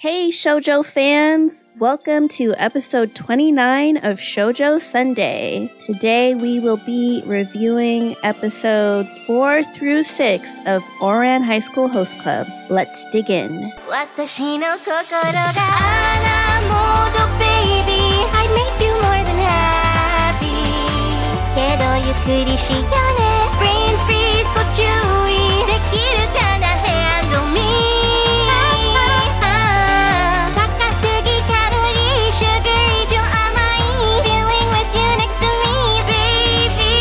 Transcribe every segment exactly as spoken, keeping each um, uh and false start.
Hey Shoujo fans! Welcome to episode twenty-nine of Shoujo Sunday. Today we will be reviewing episodes four through six of Ouran High School Host Club. Let's dig in. Watashi no kokoro ga Anamodo baby, I'd make you more than happy. Kedo yukuri shiyou ne, brain freeze go chewy. Dekiru kana handle me. Takasugi calorie, sugary, jo amai. Feeling with you next to me, baby.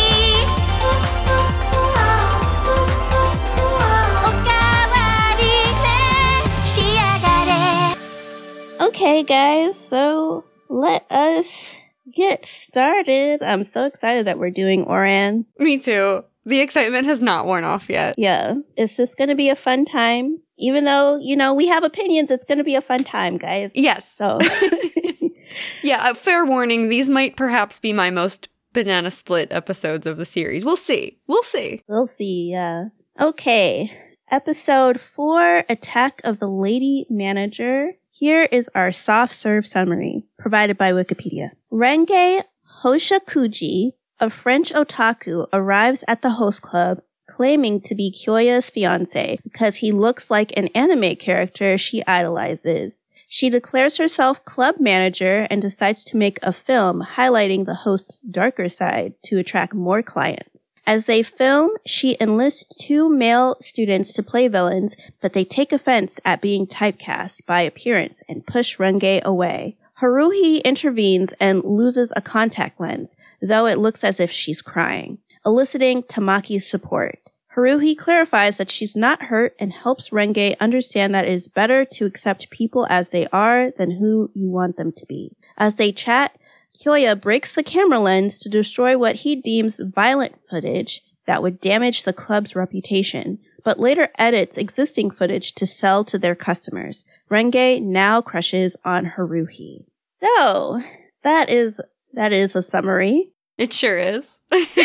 Okawari ne shiagare. Okay guys, so let us get started. I'm so excited that we're doing Ouran. Me too. The excitement has not worn off yet. Yeah, it's just going to be a fun time. Even though, you know, we have opinions, it's going to be a fun time, guys. Yes. So, Yeah, a fair warning, these might perhaps be my most banana split episodes of the series. We'll see. We'll see. we'll see. Yeah. Okay. Episode four, Attack of the Lady Manager. Here is our soft serve summary, provided by Wikipedia. Renge Hoshakuji, a French otaku, arrives at the host club claiming to be Kyoya's fiancé because he looks like an anime character she idolizes. She declares herself club manager and decides to make a film highlighting the host's darker side to attract more clients. As they film, she enlists two male students to play villains, but they take offense at being typecast by appearance and push Renge away. Haruhi intervenes and loses a contact lens, though it looks as if she's crying, eliciting Tamaki's support. Haruhi clarifies that she's not hurt and helps Renge understand that it is better to accept people as they are than who you want them to be. As they chat, Kyoya breaks the camera lens to destroy what he deems violent footage that would damage the club's reputation, but later edits existing footage to sell to their customers. Renge now crushes on Haruhi. So, that is that is a summary. It sure is.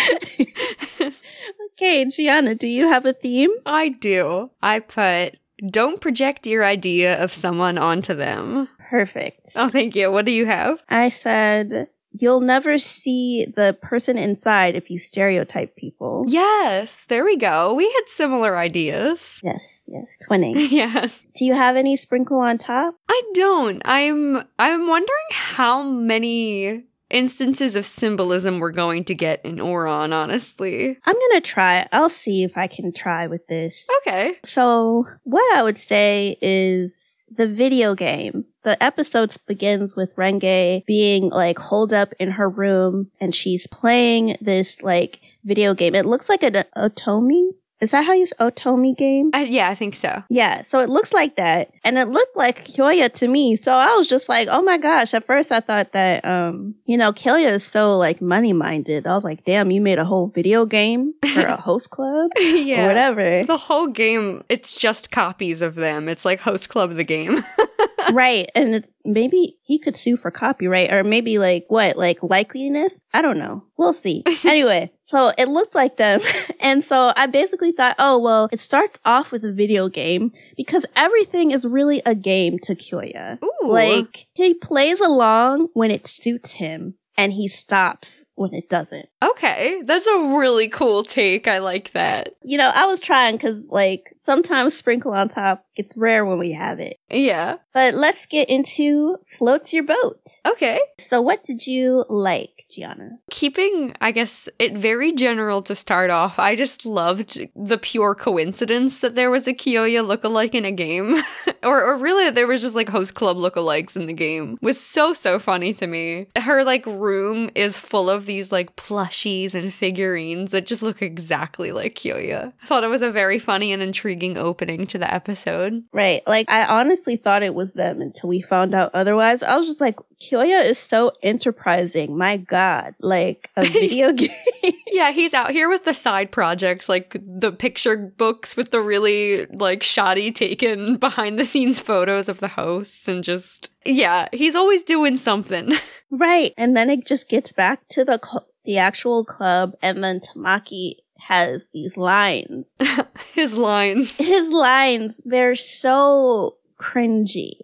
Okay, Gianna, do you have a theme? I do. I put, don't project your idea of someone onto them. Perfect. Oh, thank you. What do you have? I said, you'll never see the person inside if you stereotype people. Yes, there we go. We had similar ideas. Yes, yes, twinning. Yes. Do you have any sprinkle on top? I don't. I'm I'm wondering how many instances of symbolism we're going to get in Ouran, honestly. I'm gonna try. I'll see if I can try with this. Okay. So, what I would say is the video game. The episode begins with Renge being like holed up in her room and she's playing this like video game. It looks like an Otomi. Is that how you say Otomi game? Uh, yeah, I think so. Yeah, so it looks like that. And it looked like Kyoya to me. So I was just like, oh my gosh. At first I thought that, um, you know, Kyoya is so like money minded. I was like, damn, you made a whole video game for a host club? Yeah. Or whatever. The whole game, it's just copies of them. It's like Host Club the game. Right. And it's, maybe he could sue for copyright or maybe like what, like likeliness? I don't know. We'll see. Anyway, so it looked like them. And so I basically thought, oh, well, it starts off with a video game because everything is really a game to Kyoya. Ooh. Like he plays along when it suits him and he stops when it doesn't. Okay, that's a really cool take. I like that. You know, I was trying because like sometimes sprinkle on top, it's rare when we have it. Yeah. But let's get into Floats Your Boat. Okay. So what did you like, Gianna? Keeping, I guess, it very general to start off, I just loved the pure coincidence that there was a Kyoya lookalike in a game. or, or really, there was just like host club lookalikes in the game. It was so, so funny to me. Her like room is full of these like plushies and figurines that just look exactly like Kyoya. I thought it was a very funny and intriguing opening to the episode. Right. Like, I honestly thought it was them until we found out otherwise. I was just like, Kyoya is so enterprising. My God. Like, a video game. Yeah, he's out here with the side projects, like the picture books with the really, like, shoddy taken behind-the-scenes photos of the hosts and just... Yeah, he's always doing something. Right. And then it just gets back to the cl- the actual club, and then Tamaki has these lines. His lines. His lines, they're so cringy.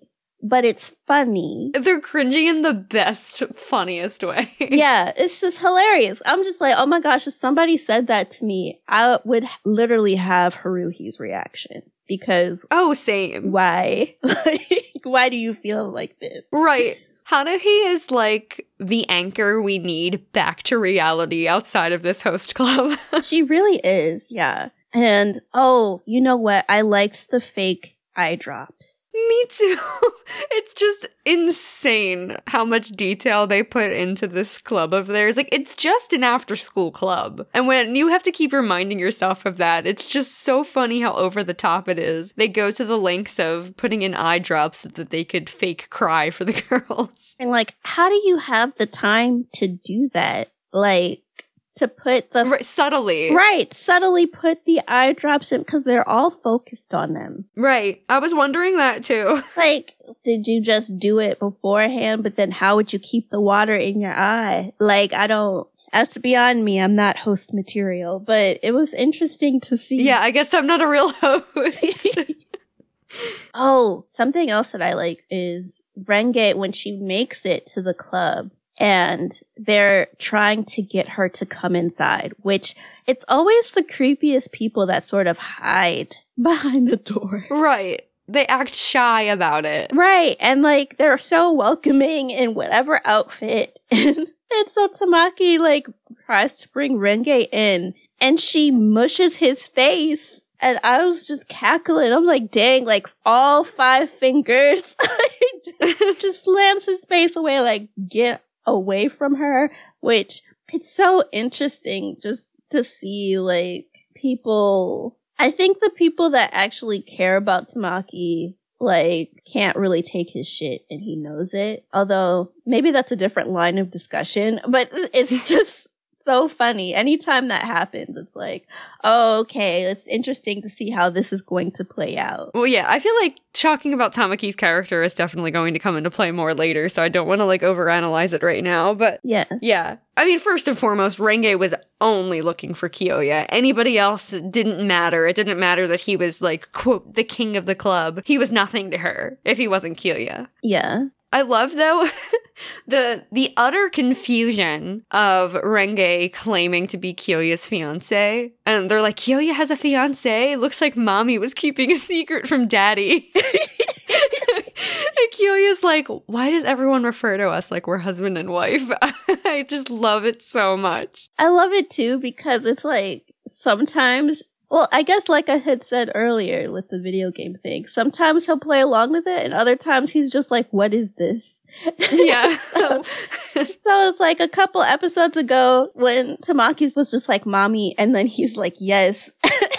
but it's funny. They're cringy in the best, funniest way. Yeah, it's just hilarious. I'm just like, oh my gosh, if somebody said that to me, I would literally have Haruhi's reaction. Because oh, same. Why? Like, why do you feel like this? Right. Haruhi is like the anchor we need back to reality outside of this host club. She really is, yeah. And, oh, you know what? I liked the fake eye drops. Me too. It's just insane how much detail they put into this club of theirs. Like, it's just an after-school club. And when you have to keep reminding yourself of that, it's just so funny how over the top it is. They go to the lengths of putting in eye drops so that they could fake cry for the girls. And, like, how do you have the time to do that? Like, to put the... Right, subtly. Right, subtly put the eye drops in, because they're all focused on them. Right, I was wondering that too. Like, did you just do it beforehand, but then how would you keep the water in your eye? Like, I don't... That's beyond me. I'm not host material, but it was interesting to see. Yeah, I guess I'm not a real host. Oh, something else that I like is Renge, when she makes it to the club, and they're trying to get her to come inside, which it's always the creepiest people that sort of hide behind the door. Right. They act shy about it. Right. And like, they're so welcoming in whatever outfit. And, and so Tamaki like tries to bring Renge in, and she mushes his face. And I was just cackling. I'm like, dang, like all five fingers just slams his face away, like, get away from her, which it's so interesting just to see, like, people. I think the people that actually care about Tamaki, like, can't really take his shit, and he knows it. Although, maybe that's a different line of discussion, but it's just so funny. Anytime that happens, it's like, oh, okay, it's interesting to see how this is going to play out. Well, yeah, I feel like talking about Tamaki's character is definitely going to come into play more later, so I don't want to, like, overanalyze it right now, but yeah. Yeah. I mean, first and foremost, Renge was only looking for Kiyoya. Anybody else didn't matter. It didn't matter that he was, like, quote, the king of the club. He was nothing to her if he wasn't Kiyoya. Yeah. I love, though, the the utter confusion of Renge claiming to be Kiyoya's fiancé. And they're like, Kiyoya has a fiancé? Looks like mommy was keeping a secret from daddy. And Kiyoya's like, why does everyone refer to us like we're husband and wife? I just love it so much. I love it, too, because it's like, sometimes... Well, I guess like I had said earlier with the video game thing, sometimes he'll play along with it, and other times he's just like, what is this? Yeah. so, so it's like a couple episodes ago when Tamaki's was just like, mommy, and then he's like, yes.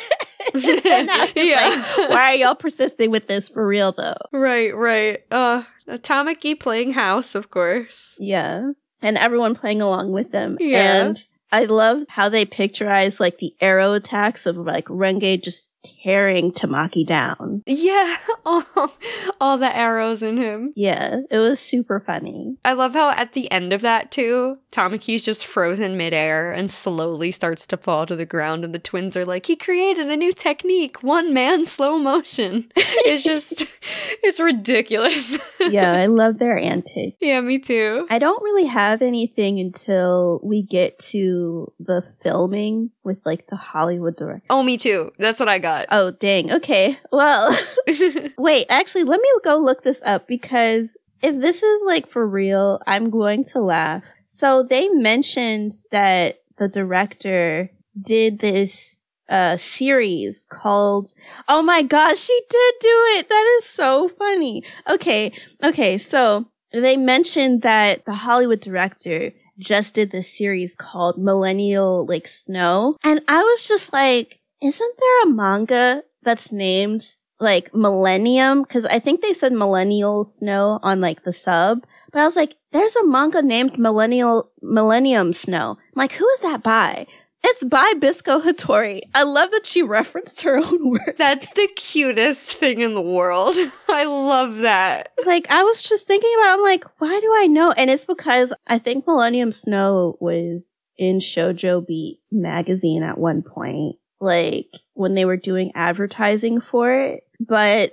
And I was Yeah. like, why are y'all persisting with this for real, though? Right, right. Uh, Tamaki playing house, of course. Yeah. And everyone playing along with them. Yeah. And I love how they picturize, like, the arrow attacks of, like, Renge just tearing Tamaki down. Yeah, all, all the arrows in him. Yeah, it was super funny. I love how at the end of that, too, Tamaki's just frozen midair and slowly starts to fall to the ground, and the twins are like, he created a new technique, one man slow motion. It's just, it's ridiculous. Yeah, I love their antics. Yeah, me too. I don't really have anything until we get to the filming with, like, the Hollywood director. Oh, me too. That's what I got. Oh, dang. Okay. Well, wait, actually, let me go look this up, because if this is, like, for real, I'm going to laugh. So they mentioned that the director did this uh series called, oh my gosh, she did do it. That is so funny. Okay. Okay. So they mentioned that the Hollywood director just did this series called Millennial, like, Snow. And I was just like, isn't there a manga that's named, like, Millennium? Because I think they said Millennial Snow on, like, the sub. But I was like, there's a manga named Millennial Millennium Snow. I'm like, who is that by? It's by Bisco Hattori. I love that she referenced her own work. That's the cutest thing in the world. I love that. Like, I was just thinking about it, I'm like, why do I know? And it's because I think Millennium Snow was in Shoujo Beat magazine at one point, like, when they were doing advertising for it. But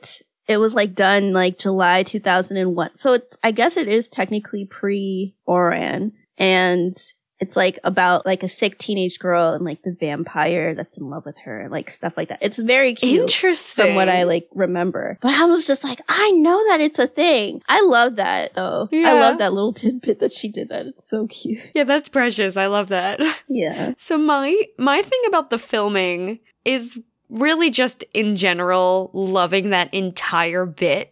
it was like done like July two thousand one. So it's, I guess it is technically pre-Ouran. And it's like about like a sick teenage girl and like the vampire that's in love with her, like stuff like that. It's very cute. Interesting. From what I like remember. But I was just like, I know that it's a thing. I love that though. Yeah. I love that little tidbit that she did that. It's so cute. Yeah, that's precious. I love that. Yeah. So my my thing about the filming is really just in general loving that entire bit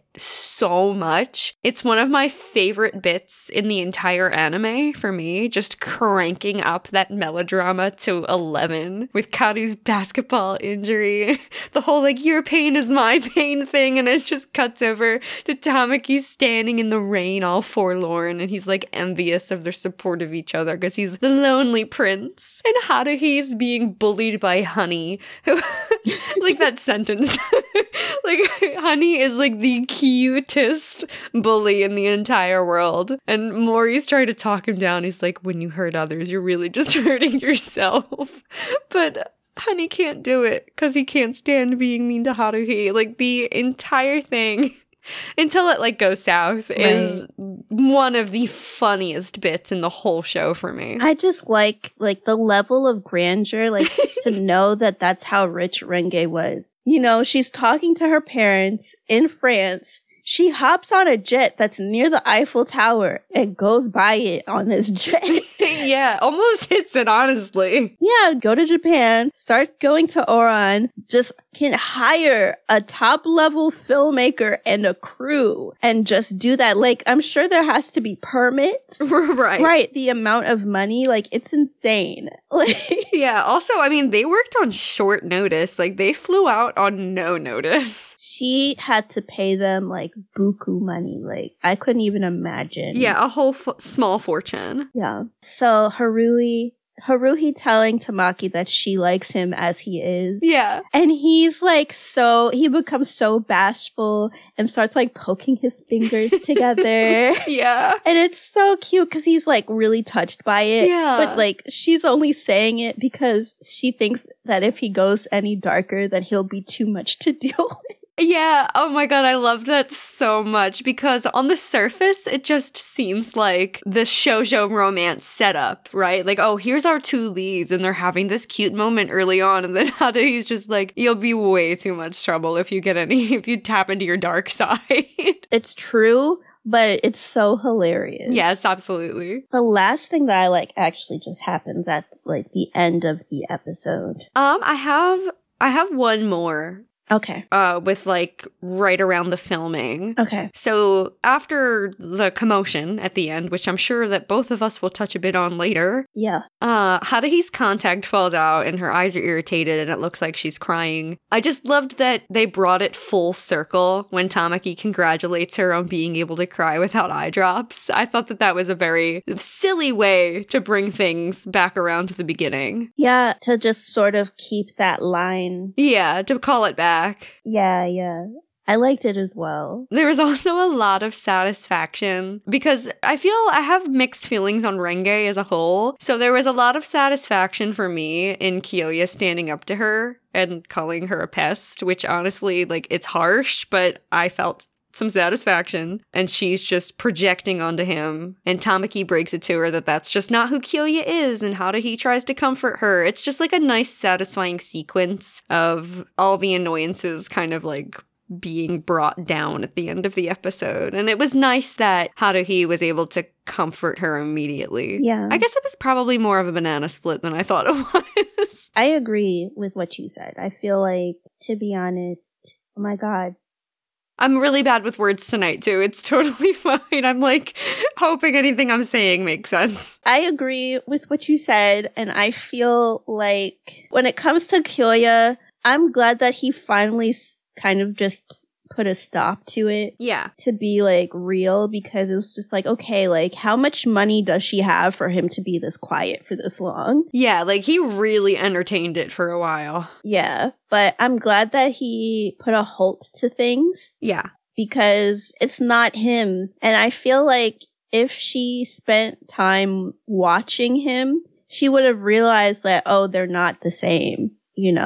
so much. It's one of my favorite bits in the entire anime for me, just cranking up that melodrama to eleven with Karu's basketball injury, the whole like your pain is my pain thing, and it just cuts over to Tamaki standing in the rain all forlorn, and he's like envious of their support of each other because he's the lonely prince, and Haruhi's being bullied by Honey, who like that sentence like Honey is like the cutest bully in the entire world. And Mori's trying to talk him down. He's like, when you hurt others, you're really just hurting yourself. But Honey can't do it because he can't stand being mean to Haruhi. Like, the entire thing, until it, like, goes south, right, is one of the funniest bits in the whole show for me. I just like, like, the level of grandeur, like, to know that that's how rich Renge was. You know, she's talking to her parents in France. She hops on a jet that's near the Eiffel Tower and goes by it on this jet. Yeah, almost hits it, honestly. Yeah, go to Japan, starts going to Ouran, just can hire a top-level filmmaker and a crew and just do that. Like, I'm sure there has to be permits. Right. Right, the amount of money, like, it's insane. Like, yeah, also, I mean, they worked on short notice. Like, they flew out on no notice. She had to pay them, like, buku money. Like, I couldn't even imagine. Yeah, a whole f- small fortune. Yeah. So, Haruhi, Haruhi telling Tamaki that she likes him as he is. Yeah. And he's, like, so, he becomes so bashful and starts, like, poking his fingers together. Yeah. And it's so cute because he's, like, really touched by it. Yeah. But, like, she's only saying it because she thinks that if he goes any darker, then he'll be too much to deal with. Yeah, oh my god, I love that so much because on the surface, it just seems like the shoujo romance setup, right? Like, oh, here's our two leads and they're having this cute moment early on, and then Haruhi's just like, you'll be way too much trouble if you get any, if you tap into your dark side. It's true, but it's so hilarious. Yes, absolutely. The last thing that I like actually just happens at like the end of the episode. Um, I have, I have one more. Okay. Uh, with like right around the filming. Okay. So after the commotion at the end, which I'm sure that both of us will touch a bit on later. Yeah. Uh, Haruhi's contact falls out and her eyes are irritated and it looks like she's crying. I just loved that they brought it full circle when Tamaki congratulates her on being able to cry without eye drops. I thought that that was a very silly way to bring things back around to the beginning. Yeah, to just sort of keep that line. Yeah, to call it back. Yeah, yeah. I liked it as well. There was also a lot of satisfaction because I feel I have mixed feelings on Renge as a whole. So there was a lot of satisfaction for me in Kyoya standing up to her and calling her a pest, which honestly, like, it's harsh, but I felt some satisfaction, and she's just projecting onto him, and Tamaki breaks it to her that that's just not who Kyoya is, and Haruhi tries to comfort her. It's just like a nice satisfying sequence of all the annoyances kind of like being brought down at the end of the episode, and it was nice that Haruhi was able to comfort her immediately. Yeah. I guess it was probably more of a banana split than I thought it was. I agree with what you said. I feel like, to be honest, oh my god, I'm really bad with words tonight, too. It's totally fine. I'm, like, hoping anything I'm saying makes sense. I agree with what you said, and I feel like when it comes to Kyoya, I'm glad that he finally s- kind of just put a stop to it. Yeah. To be, like, real, because it was just like, okay, like, how much money does she have for him to be this quiet for this long? Yeah, like, he really entertained it for a while. Yeah, but I'm glad that he put a halt to things. Yeah. Because it's not him. And I feel like if she spent time watching him, she would have realized that, oh, they're not the same, you know?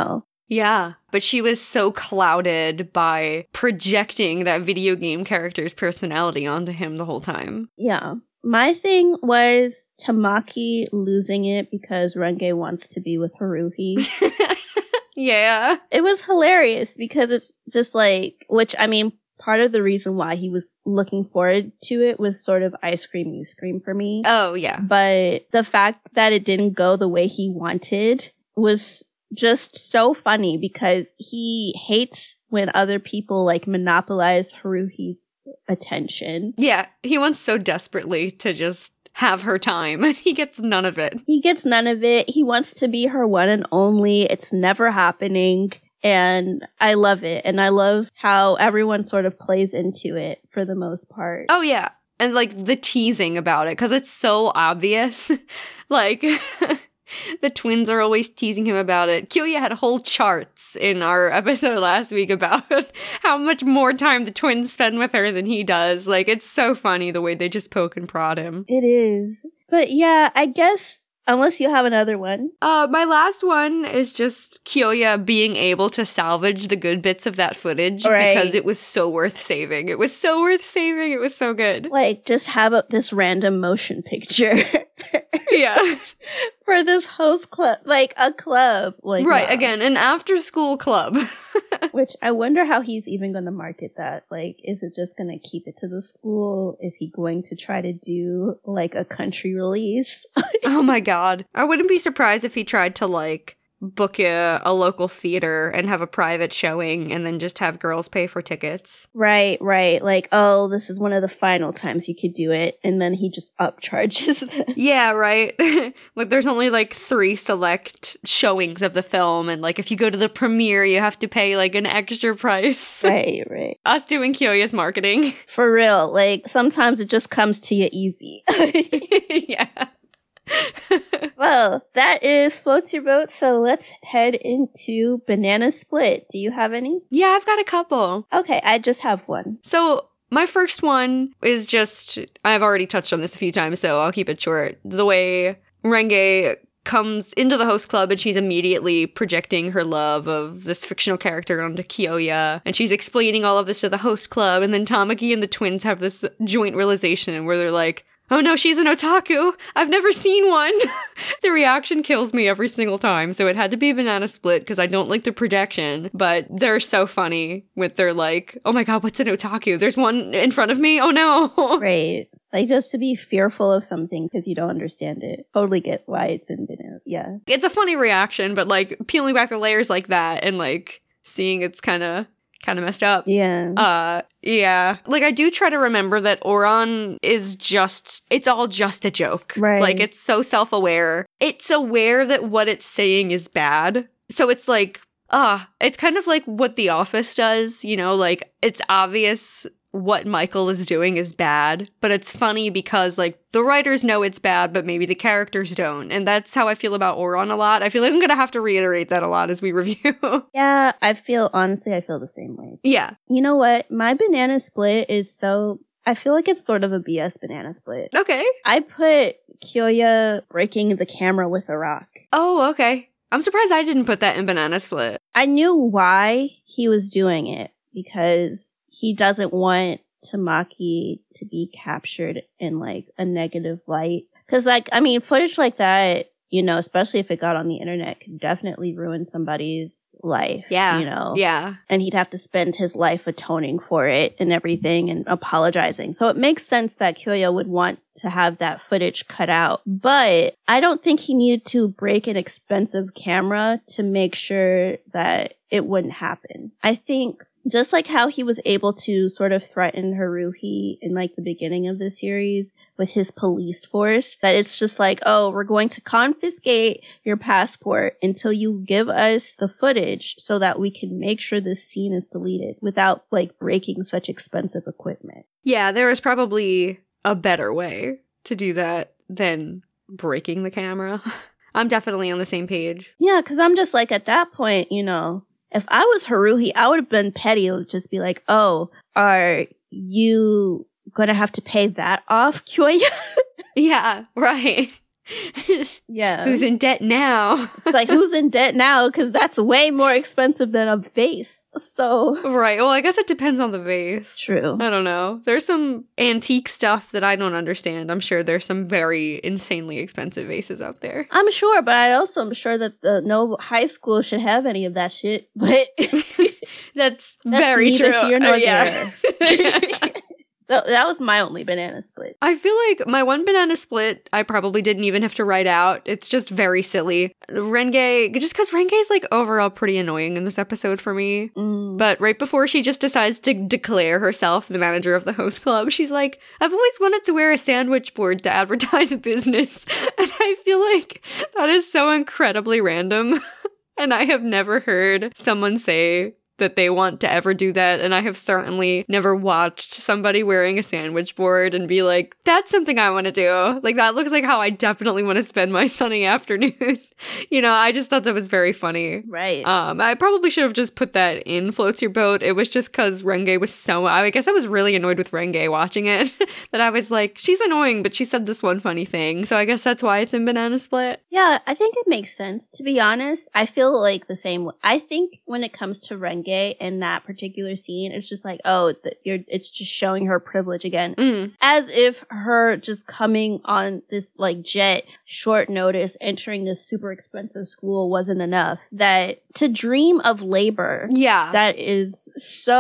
Yeah, but she was so clouded by projecting that video game character's personality onto him the whole time. Yeah. My thing was Tamaki losing it because Renge wants to be with Haruhi. Yeah. It was hilarious because it's just like, which, I mean, part of the reason why he was looking forward to it was sort of ice cream, you scream for me. Oh, yeah. But the fact that it didn't go the way he wanted was just so funny because he hates when other people like monopolize Haruhi's attention. Yeah, he wants so desperately to just have her time, and he gets none of it. He gets none of it. He wants to be her one and only. It's never happening. And I love it. And I love how everyone sort of plays into it for the most part. Oh, yeah. And, like, the teasing about it, because it's so obvious. Like, the twins are always teasing him about it. Kyoya had whole charts in our episode last week about how much more time the twins spend with her than he does. Like, it's so funny the way they just poke and prod him. It is. But yeah, I guess, unless you have another one. Uh, my last one is just Kyoya being able to salvage the good bits of that footage Right. because it was so worth saving. It was so worth saving. It was so good. Like, just have a, this random motion picture. Yeah. For this host club, like a club. Like, Right, wow. again, an after-school club. Which I wonder how he's even going to market that. Like, is it just going to keep it to the school? Is he going to try to do, like, a country release? Oh my god. I wouldn't be surprised if he tried to, like, book a, a local theater and have a private showing and then just have girls pay for tickets. Right, right. Like, oh, this is one of the final times you could do it. And then he just upcharges them. Yeah, right? Like, there's only, like, three select showings of the film, and, like, if you go to the premiere, you have to pay, like, an extra price. Right, right. Us doing Kyoya's marketing. For real. Like, sometimes it just comes to you easy. Yeah. Well, that is Float Your Boat, so let's head into Banana Split. Do you have any? Yeah, I've got a couple. Okay, I just have one. So, my first one is just, I've already touched on this a few times, so I'll keep it short. The way Renge comes into the host club and she's immediately projecting her love of this fictional character onto Kyoya, and she's explaining all of this to the host club, and then Tamaki and the twins have this joint realization where they're like, oh no, she's an otaku! I've never seen one! The reaction kills me every single time, so it had to be Banana Split because I don't like the projection, but they're so funny with their like, oh my god, what's an otaku? There's one in front of me? Oh no! Right. Like, just to be fearful of something because you don't understand it. Totally get why it's in Banana. Yeah. It's a funny reaction, but like, peeling back the layers like that and like, seeing it's kind of kind of messed up. Yeah. Uh, yeah. Like, I do try to remember that Oran is just, it's all just a joke. Right. Like, it's so self-aware. It's aware that what it's saying is bad. So it's like, ah, it's kind of like what The Office does, you know? Like, it's obvious what Michael is doing is bad, but it's funny because, like, the writers know it's bad, but maybe the characters don't. And that's how I feel about Oran a lot. I feel like I'm going to have to reiterate that a lot as we review. Yeah, I feel, honestly, I feel the same way. Yeah. You know what? My Banana Split is so, I feel like it's sort of a B S Banana Split. Okay. I put Kyoya breaking the camera with a rock. Oh, okay. I'm surprised I didn't put that in Banana Split. I knew why he was doing it because he doesn't want Tamaki to be captured in, like, a negative light. Because, like, I mean, footage like that, you know, especially if it got on the internet, could definitely ruin somebody's life. Yeah. You know? Yeah. And he'd have to spend his life atoning for it and everything and apologizing. So it makes sense that Kyoya would want to have that footage cut out. But I don't think he needed to break an expensive camera to make sure that it wouldn't happen. I think just like how he was able to sort of threaten Haruhi in, like, the beginning of the series with his police force, that it's just like, oh, we're going to confiscate your passport until you give us the footage so that we can make sure this scene is deleted without, like, breaking such expensive equipment. Yeah, there is probably a better way to do that than breaking the camera. I'm definitely on the same page. Yeah, because I'm just like, at that point, you know, if I was Haruhi, I would have been petty. It would just be like, oh, are you going to have to pay that off, Kyoya? Yeah, right. Yeah. Who's in debt now? It's like, who's in debt now? Because that's way more expensive than a vase. So. Right. Well, I guess it depends on the vase. True. I don't know. There's some antique stuff that I don't understand. I'm sure there's some very insanely expensive vases out there. I'm sure, but I also am sure that the, no high school should have any of that shit. But That's, that's very neither true. here nor Uh, yeah. there. So that was my only banana split. I feel like my one banana split, I probably didn't even have to write out. It's just very silly. Renge, just because Renge's like overall pretty annoying in this episode for me. Mm. But right before she just decides to declare herself the manager of the host club, she's like, I've always wanted to wear a sandwich board to advertise a business. And I feel like that is so incredibly random. And I have never heard someone say that they want to ever do that, and I have certainly never watched somebody wearing a sandwich board and be like, that's something I want to do. Like, that looks like how I definitely want to spend my sunny afternoon. You know, I just thought that was very funny. Right. Um, I probably should have just put that in Floats Your Boat. It was just because Renge was so, I guess I was really annoyed with Renge watching it, that I was like, she's annoying, but she said this one funny thing. So I guess that's why it's in Banana Split. Yeah, I think it makes sense. To be honest, I feel like the same way. I think when it comes to Renge in that particular scene, it's just like, oh, the, you're, it's just showing her privilege again. Mm. As if her just coming on this like jet, short notice, entering this super expensive school wasn't enough. That to dream of labor, Yeah. that is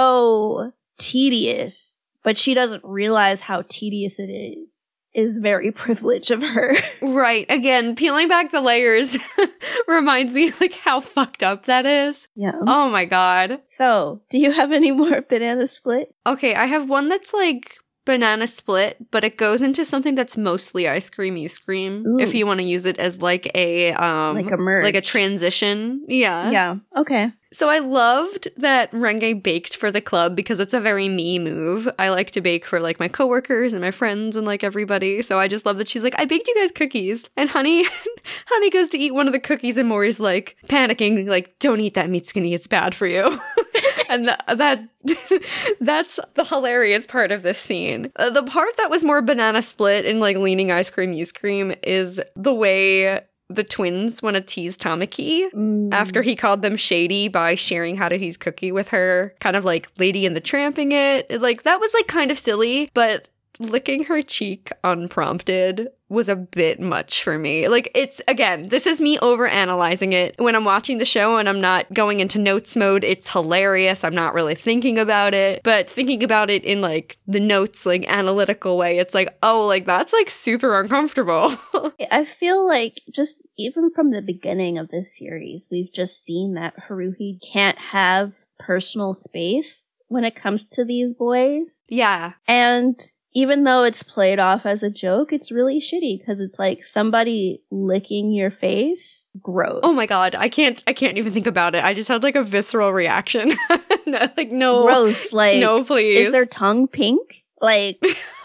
so tedious, but she doesn't realize how tedious it is. Is very privileged of her. Right. Again, peeling back the layers reminds me like how fucked up that is. Yeah. Oh my god. So, do you have any more banana split? Okay, I have one that's like banana split, but it goes into something that's mostly ice cream you scream. Ooh. If you want to use it as like a um Like a merge. like a transition. Yeah. Yeah. Okay. So I loved that Renge baked for the club because it's a very me move. I like to bake for like my coworkers and my friends and like everybody. So I just love that she's like, I baked you guys cookies. And Honey, Honey goes to eat one of the cookies and Maury's like panicking, like, don't eat that meat skinny, it's bad for you. And th- that that's the hilarious part of this scene. Uh, the part that was more banana split and like leaning ice cream, you scream is the way the twins want to tease Tamaki Mm. after he called them shady by sharing Haruhi's cookie with her, kind of like Lady and the Tramping it. Like, that was like kind of silly, but licking her cheek unprompted was a bit much for me. Like, it's, again, this is me overanalyzing it. When I'm watching the show and I'm not going into notes mode, it's hilarious. I'm not really thinking about it. But thinking about it in, like, the notes, like, analytical way, it's like, oh, like, that's, like, super uncomfortable. I feel like just even from the beginning of this series, we've just seen that Haruhi can't have personal space when it comes to these boys. Yeah. And even though it's played off as a joke, it's really shitty because it's like somebody licking your face. Gross. Oh my god, I can't I can't even think about it. I just had like a visceral reaction. Like, no. Gross. Like, no, please. is their tongue pink? Like,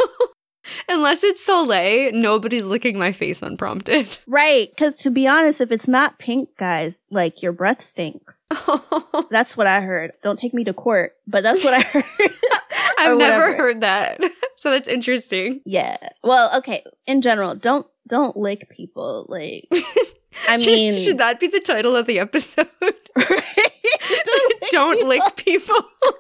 unless it's Soleil, nobody's licking my face unprompted. right. Because to be honest, if it's not pink, guys, like your breath stinks. That's what I heard. Don't take me to court, but that's what I heard. I've Or never whatever. heard that. So that's interesting. Yeah. Well, okay. In general, don't don't lick people. Like, I Should- mean, should, that be the title of the episode? don't lick Don't people. lick people.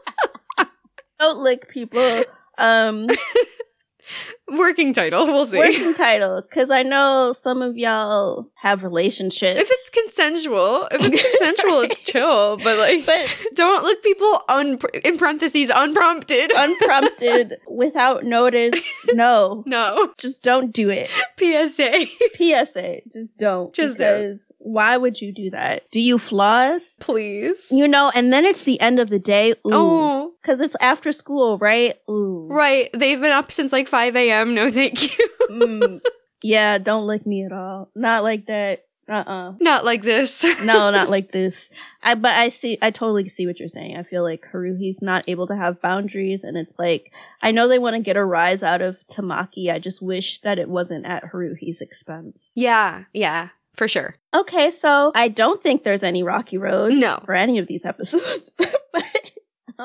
Don't lick people. Um, Working title, we'll see. working title, because I know some of y'all have relationships. If it's consensual, if it's consensual, it's chill. But like, but don't lick people un- in parentheses unprompted. unprompted, without notice, no, no. just don't do it. P S A. P S A, just don't. Just don't. because why would you do that? Do you floss? Please. You know, and then it's the end of the day. Ooh. Oh, Because it's after school, right? Ooh. right. They've been up since like five a.m. No, thank you. Mm. Yeah, don't lick me at all. Not like that. Uh-uh. Not like this. No, not like this. I but I see I totally see what you're saying. I feel like Haruhi's not able to have boundaries, and it's like, I know they want to get a rise out of Tamaki. I just wish that it wasn't at Haruhi's expense. Yeah, yeah, for sure. Okay, so I don't think there's any rocky road No. for any of these episodes. But um,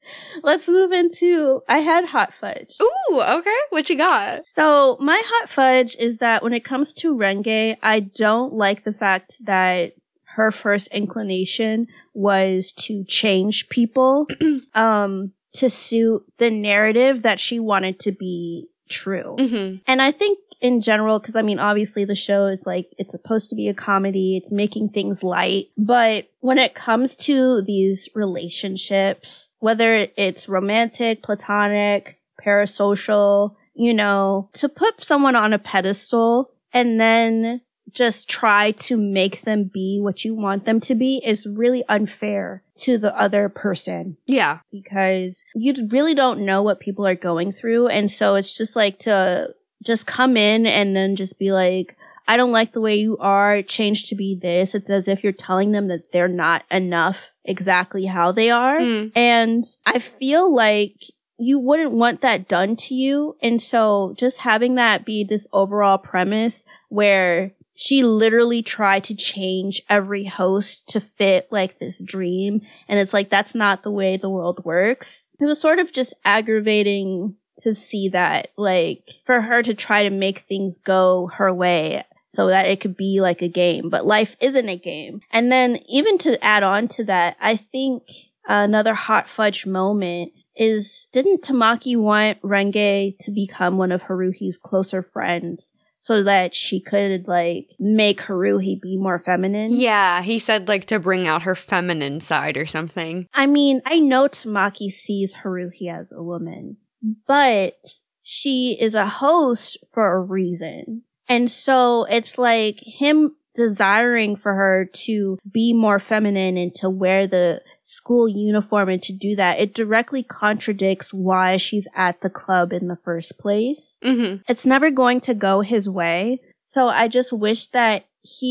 Let's move into, I had hot fudge. Ooh, okay. What you got? So my hot fudge is that when it comes to Renge, I don't like the fact that her first inclination was to change people um, to suit the narrative that she wanted to be true. Mm-hmm. And I think in general, because I mean, obviously the show is like, it's supposed to be a comedy. It's making things light. But when it comes to these relationships, whether it's romantic, platonic, parasocial, you know, to put someone on a pedestal and then just try to make them be what you want them to be is really unfair to the other person. Yeah. Because you really don't know what people are going through. And so it's just like to just come in and then just be like, I don't like the way you are, change to be this. It's as if you're telling them that they're not enough exactly how they are. Mm. And I feel like you wouldn't want that done to you. And so just having that be this overall premise where she literally tried to change every host to fit like this dream. And it's like, that's not the way the world works. It was sort of just aggravating to see that, like, for her to try to make things go her way so that it could be like a game. But life isn't a game. And then even to add on to that, I think another hot fudge moment is, didn't Tamaki want Renge to become one of Haruhi's closer friends so that she could, like, make Haruhi be more feminine? Yeah, he said, like, to bring out her feminine side or something. I mean, I know Tamaki sees Haruhi as a woman, but she is a host for a reason. And so it's like him desiring for her to be more feminine and to wear the school uniform and to do that, it directly contradicts why she's at the club in the first place. Mm-hmm. It's never going to go his way. So I just wish that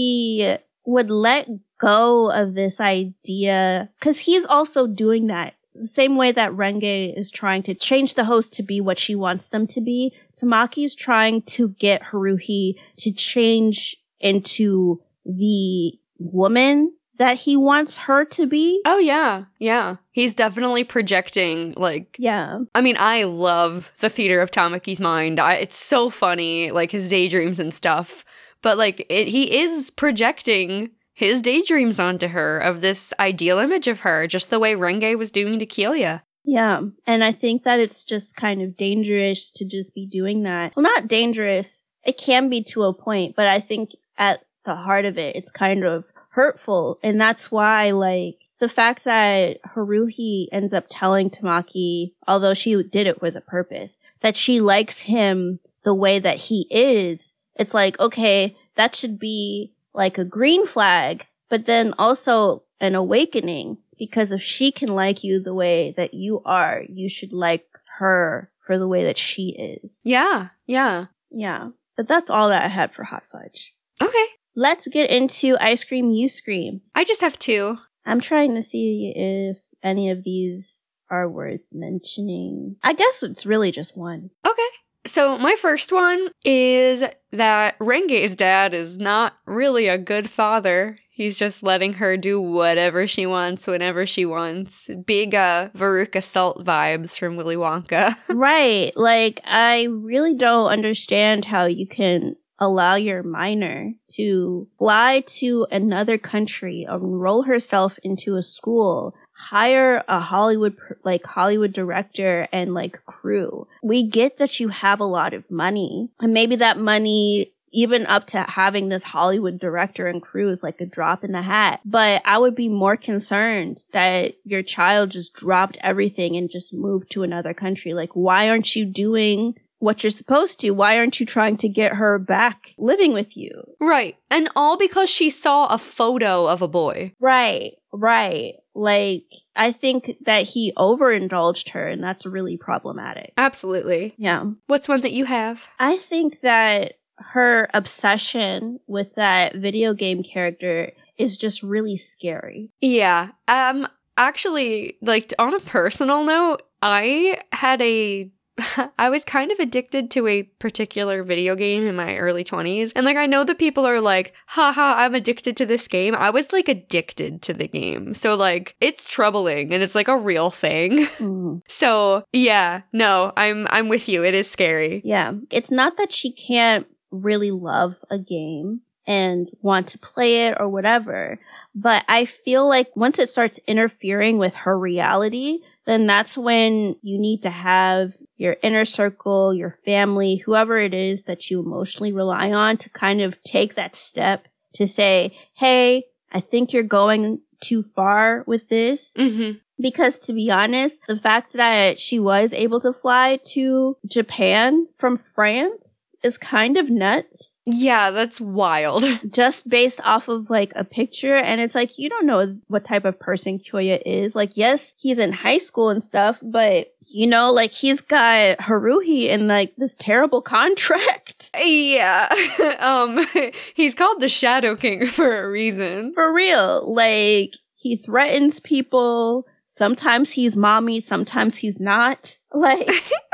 he would let go of this idea, because he's also doing that. The same way that Renge is trying to change the host to be what she wants them to be, Tamaki's trying to get Haruhi to change into the woman that he wants her to be. Oh, yeah. Yeah. He's definitely projecting, like... Yeah. I mean, I love the theater of Tamaki's mind. I, it's so funny, like, his daydreams and stuff. But, like, it, he is projecting his daydreams onto her of this ideal image of her, just the way Renge was doing to Kyoya. Yeah. And I think that it's just kind of dangerous to just be doing that. Well, not dangerous. It can be to a point, but I think at the heart of it, it's kind of hurtful. And that's why, like, the fact that Haruhi ends up telling Tamaki, although she did it with a purpose, that she likes him the way that he is, it's like, okay, that should be like a green flag, but then also an awakening, because if she can like you the way that you are, you should like her for the way that she is. Yeah, yeah. Yeah. But that's all that I had for hot fudge. Okay. Let's get into Ice Cream, You Scream. I just have two. I'm trying to see if any of these are worth mentioning. I guess it's really just one. Okay. So my first one is that Renge's dad is not really a good father. He's just letting her do whatever she wants, whenever she wants. Big uh, Veruca Salt vibes from Willy Wonka. Right. Like, I really don't understand how you can allow your minor to fly to another country, enroll herself into a school, hire a Hollywood, like Hollywood director and like crew. We get that you have a lot of money, and maybe that money, even up to having this Hollywood director and crew, is like a drop in the hat. But I would be more concerned that your child just dropped everything and just moved to another country. Like, why aren't you doing what you're supposed to? Why aren't you trying to get her back living with you? Right. And all because she saw a photo of a boy. Right, right. Like, I think that he overindulged her, and that's really problematic. Absolutely. Yeah. What's one that you have? I think that her obsession with that video game character is just really scary. Yeah. Um, actually, like, on a personal note, I had a I was kind of addicted to a particular video game in my early twenties. And like, I know that people are like, haha, I'm addicted to this game. I was like addicted to the game. So like, it's troubling and it's like a real thing. Mm. So yeah, no, I'm I'm with you. It is scary. Yeah. It's not that she can't really love a game and want to play it or whatever, but I feel like once it starts interfering with her reality, then that's when you need to have your inner circle, your family, whoever it is that you emotionally rely on to kind of take that step to say, hey, I think you're going too far with this. Mm-hmm. Because to be honest, the fact that she was able to fly to Japan from France is kind of nuts. Yeah, that's wild. Just based off of like a picture. And it's like, you don't know what type of person Kyoya is. Like, yes, he's in high school and stuff, but you know, like he's got Haruhi in like this terrible contract. Yeah. um, he's called the Shadow King for a reason. For real. Like, he threatens people. Sometimes he's mommy, sometimes he's not. Like,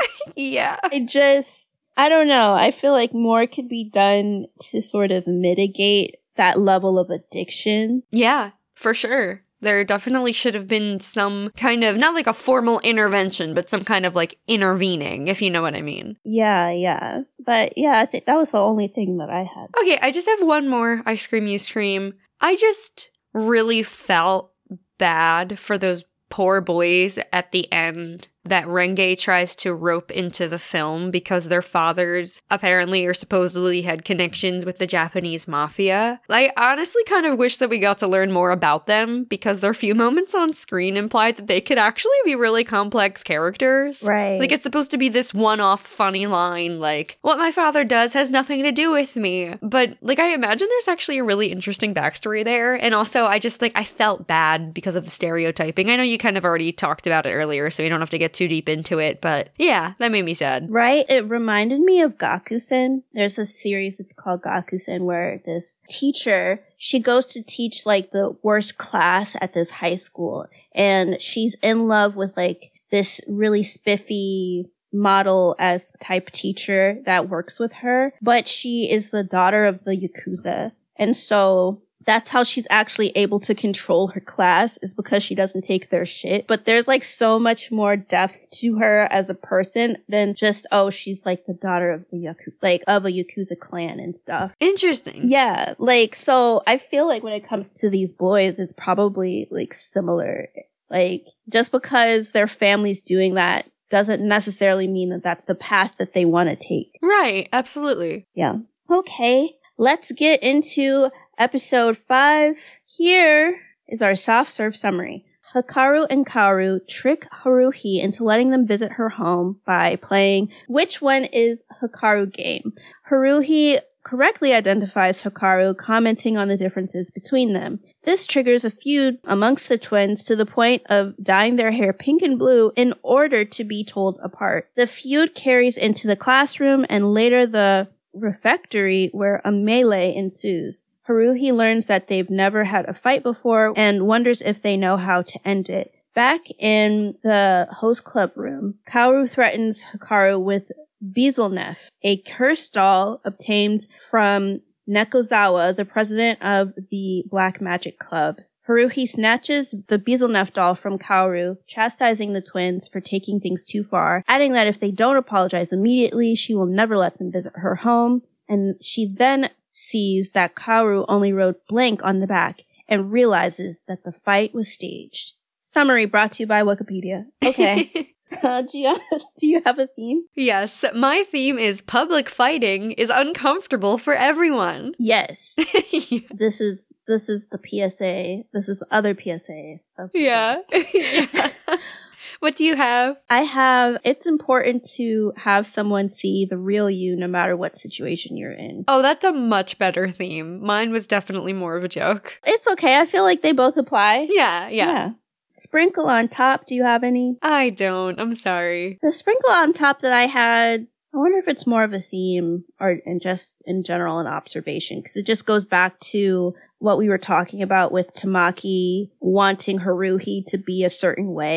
yeah. I just, I don't know. I feel like more could be done to sort of mitigate that level of addiction. Yeah, for sure. There definitely should have been some kind of, not like a formal intervention, but some kind of like intervening, if you know what I mean. Yeah, yeah. But yeah, I think that was the only thing that I had. Okay, I just have one more I Scream You Scream. I just really felt bad for those poor boys at the end that Renge tries to rope into the film because their fathers apparently or supposedly had connections with the Japanese mafia. I honestly kind of wish that we got to learn more about them because their few moments on screen implied that they could actually be really complex characters. Right. Like, it's supposed to be this one-off funny line like, what my father does has nothing to do with me. But, like, I imagine there's actually a really interesting backstory there. And also, I just, like, I felt bad because of the stereotyping. I know you kind of already talked about it earlier, so you don't have to get too deep into it, but yeah, that made me sad. Right? It reminded me of Gakusen. There's a series it's called Gakusen where this teacher, she goes to teach like the worst class at this high school, and she's in love with like this really spiffy model as type teacher that works with her, but she is the daughter of the Yakuza. And so that's how she's actually able to control her class, is because she doesn't take their shit. But there's like so much more depth to her as a person than just, oh, she's like the daughter of the Yakuza, like of a Yakuza clan and stuff. Interesting. Yeah. Like, so I feel like when it comes to these boys, it's probably like similar. Like, just because their family's doing that doesn't necessarily mean that that's the path that they want to take. Right. Absolutely. Yeah. Okay. Let's get into Episode five. Here is our soft serve summary. Hikaru and Kaoru trick Haruhi into letting them visit her home by playing Which One is Hikaru game. Haruhi correctly identifies Hikaru, commenting on the differences between them. This triggers a feud amongst the twins to the point of dyeing their hair pink and blue in order to be told apart. The feud carries into the classroom and later the refectory, where a melee ensues. Haruhi learns that they've never had a fight before and wonders if they know how to end it. Back in the host club room, Kaoru threatens Hikaru with Bezelnef, a curse doll obtained from Nekozawa, the president of the Black Magic Club. Haruhi snatches the Bezelnef doll from Kaoru, chastising the twins for taking things too far, adding that if they don't apologize immediately, she will never let them visit her home. And she then sees that Kaoru only wrote blank on the back and realizes that the fight was staged. Summary brought to you by Wikipedia. Okay. uh, do, you have, do you have a theme? Yes, my theme is public fighting is uncomfortable for everyone. Yes. Yeah. This is this is the P S A. This is the other P S A. Of Yeah. Yeah. What do you have? I have, it's important to have someone see the real you no matter what situation you're in. Oh, that's a much better theme. Mine was definitely more of a joke. It's okay. I feel like they both apply. Yeah, yeah. Yeah. Sprinkle on top. Do you have any? I don't. I'm sorry. The sprinkle on top that I had, I wonder if it's more of a theme or in just in general an observation, because it just goes back to what we were talking about with Tamaki wanting Haruhi to be a certain way.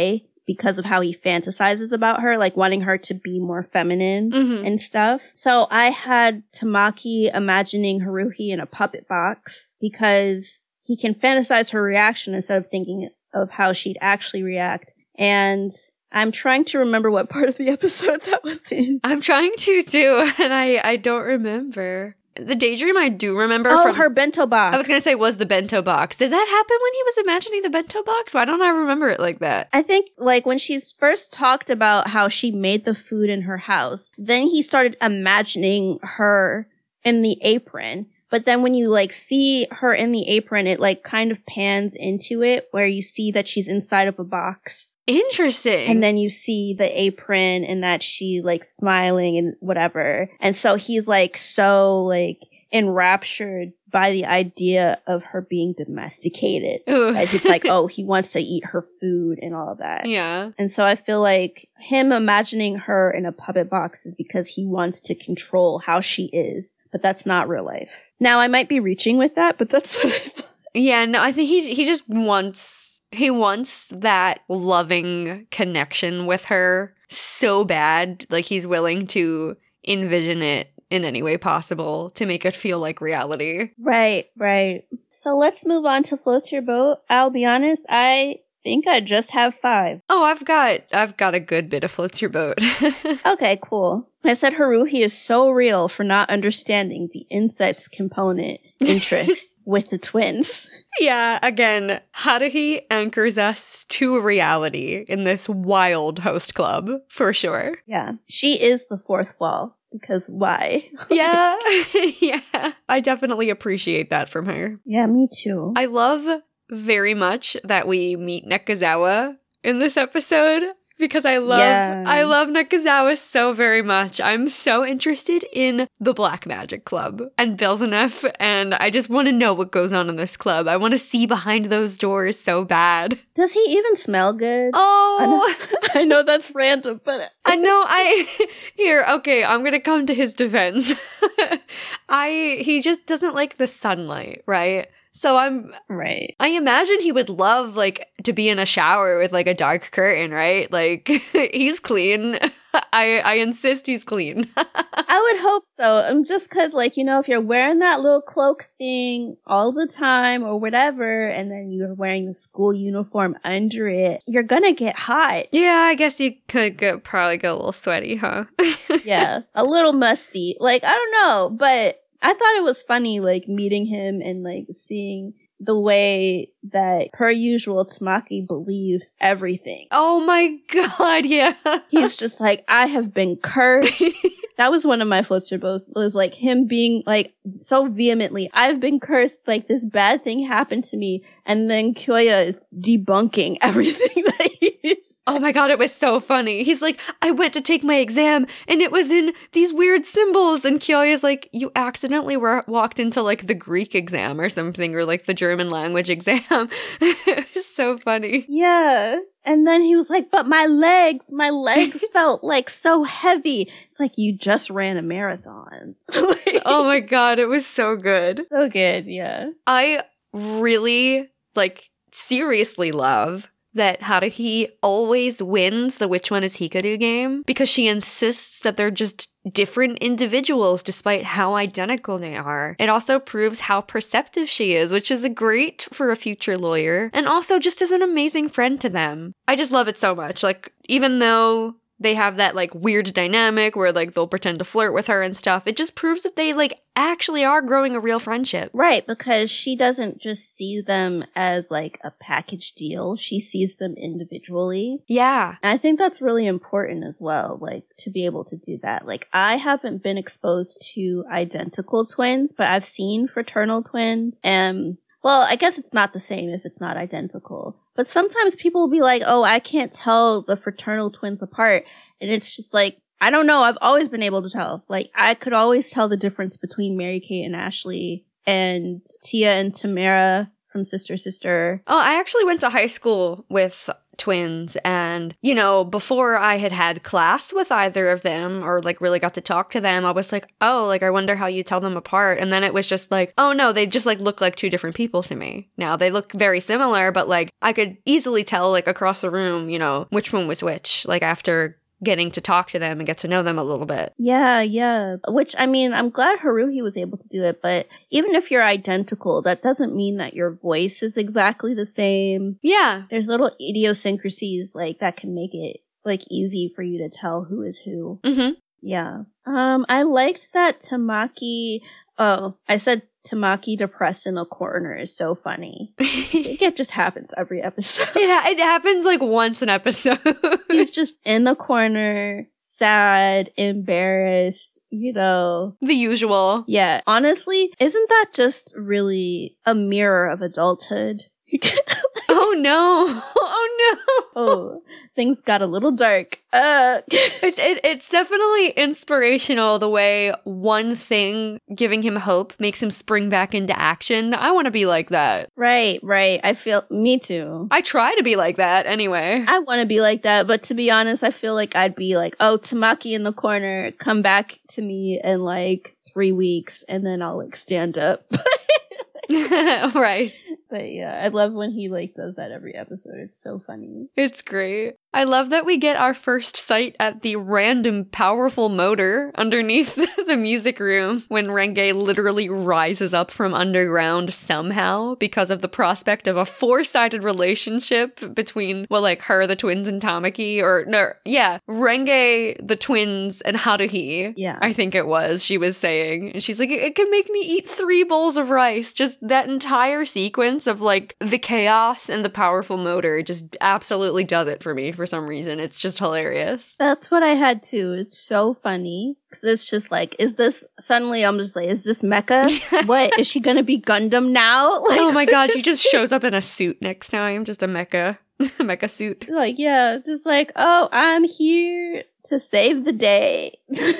because of how he fantasizes about her, like wanting her to be more feminine Mhm. and stuff. So I had Tamaki imagining Haruhi in a puppet box because he can fantasize her reaction instead of thinking of how she'd actually react. And I'm trying to remember what part of the episode that was in. I'm trying to too, and I, I don't remember. The daydream I do remember Oh, from her bento box. I was going to say was the bento box. Did that happen when he was imagining the bento box? Why don't I remember it like that? I think, like, when she's first talked about how she made the food in her house, then he started imagining her in the apron. But then when you, like, see her in the apron, it, like, kind of pans into it where you see that she's inside of a box. Interesting. And then you see the apron and that she, like, smiling and whatever. And so he's, like, so, like, enraptured by the idea of her being domesticated. Ooh. Like, it's like, oh, he wants to eat her food and all of that. Yeah. And so I feel like him imagining her in a puppet box is because he wants to control how she is. But that's not real life. Now, I might be reaching with that, but that's what I thought. Yeah, no, I think he he just wants he wants that loving connection with her so bad. Like, he's willing to envision it in any way possible to make it feel like reality. Right, right. So let's move on to Floats Your Boat. I'll be honest, I think I just have five. Oh, I've got I've got a good bit of Floats Your Boat. Okay, cool. I said Haruhi is so real for not understanding the incest component interest with the twins. Yeah, again, Haruhi anchors us to reality in this wild host club, for sure. Yeah. She is the fourth wall, because why? Yeah, yeah. I definitely appreciate that from her. Yeah, me too. I love very much that we meet Nekazawa in this episode. Because I love, Yeah. I love Nekazawa so very much. I'm so interested in the Black Magic Club and Belzenef, and I just want to know what goes on in this club. I want to see behind those doors so bad. Does he even smell good? Oh, I know, I know that's random, but I know. I here. Okay, I'm gonna come to his defense. I he just doesn't like the sunlight, right? So I'm right. I imagine he would love, like, to be in a shower with, like, a dark curtain, right? Like, he's clean. I I insist he's clean. I would hope so. Um, just because, like, you know, if you're wearing that little cloak thing all the time or whatever, and then you're wearing the school uniform under it, you're gonna get hot. Yeah, I guess you could get, probably get a little sweaty, huh? Yeah, a little musty. Like, I don't know, but I thought it was funny, like, meeting him and, like, seeing the way that, per usual, Tamaki believes everything. Oh my god, yeah. He's just like, I have been cursed. That was one of my floats your boat. Was like him being like so vehemently, I've been cursed, like this bad thing happened to me. And then Kyoya is debunking everything that he's. Oh my god, it was so funny. He's like, I went to take my exam and it was in these weird symbols. And Kyoya's like, you accidentally were walked into like the Greek exam or something, or like the German language exam. It was so funny. Yeah. And then he was like, but my legs, my legs felt like so heavy. It's like, you just ran a marathon. Oh my god, it was so good. So good, yeah. I really, like, seriously love that Haruhi always wins the Which One Is Hikaru game, because she insists that they're just different individuals despite how identical they are. It also proves how perceptive she is, which is a great for a future lawyer, and also just as an amazing friend to them. I just love it so much. Like, even though they have that, like, weird dynamic where, like, they'll pretend to flirt with her and stuff, it just proves that they, like, actually are growing a real friendship. Right, because she doesn't just see them as, like, a package deal. She sees them individually. Yeah. And I think that's really important as well, like, to be able to do that. Like, I haven't been exposed to identical twins, but I've seen fraternal twins, and, well, I guess it's not the same if it's not identical. But sometimes people will be like, oh, I can't tell the fraternal twins apart. And it's just like, I don't know. I've always been able to tell. Like, I could always tell the difference between Mary-Kate and Ashley and Tia and Tamara from Sister Sister. Oh, I actually went to high school with twins. And, you know, before I had had class with either of them or like really got to talk to them, I was like, oh, like I wonder how you tell them apart. And then it was just like, oh no, they just like look like two different people to me. Now they look very similar, but like I could easily tell like across the room, you know, which one was which, like after getting to talk to them and get to know them a little bit. Yeah, yeah. Which, I mean, I'm glad Haruhi was able to do it, but even if you're identical, that doesn't mean that your voice is exactly the same. Yeah. There's little idiosyncrasies, like, that can make it, like, easy for you to tell who is who. Mm-hmm. Yeah. Um, I liked that Tamaki... Oh, I said Tamaki depressed in a corner is so funny. I think it just happens every episode. It, ha- it happens like once an episode. He's just in the corner, sad, embarrassed, you know. The usual. Yeah, honestly, isn't that just really a mirror of adulthood? Oh no. Oh no. Oh, things got a little dark. Uh. it, it, it's definitely inspirational the way one thing giving him hope makes him spring back into action. I want to be like that. Right, right. I feel, me too. I try to be like that anyway. I want to be like that, but to be honest, I feel like I'd be like, oh, Tamaki in the corner, come back to me in like three weeks and then I'll like stand up. Right. But yeah, I love when he like does that every episode. It's so funny. It's great. I love that we get our first sight at the random powerful motor underneath the music room when Renge literally rises up from underground somehow because of the prospect of a four-sided relationship between, well, like her, the twins, and Tamaki, or no, yeah, Renge, the twins, and Haruhi. Yeah. I think it was, she was saying. And she's like, it can make me eat three bowls of rice. Just that entire sequence of like the chaos and the powerful motor just absolutely does it for me for some reason. It's just hilarious. That's what I had too. It's so funny. Cause it's just like, is this, suddenly I'm just like, is this Mecha? What? Is she gonna be Gundam now? Like, oh my god, she just shows up in a suit next time. Just a mecha. mecha suit. Like, yeah, just like, oh, I'm here to save the day.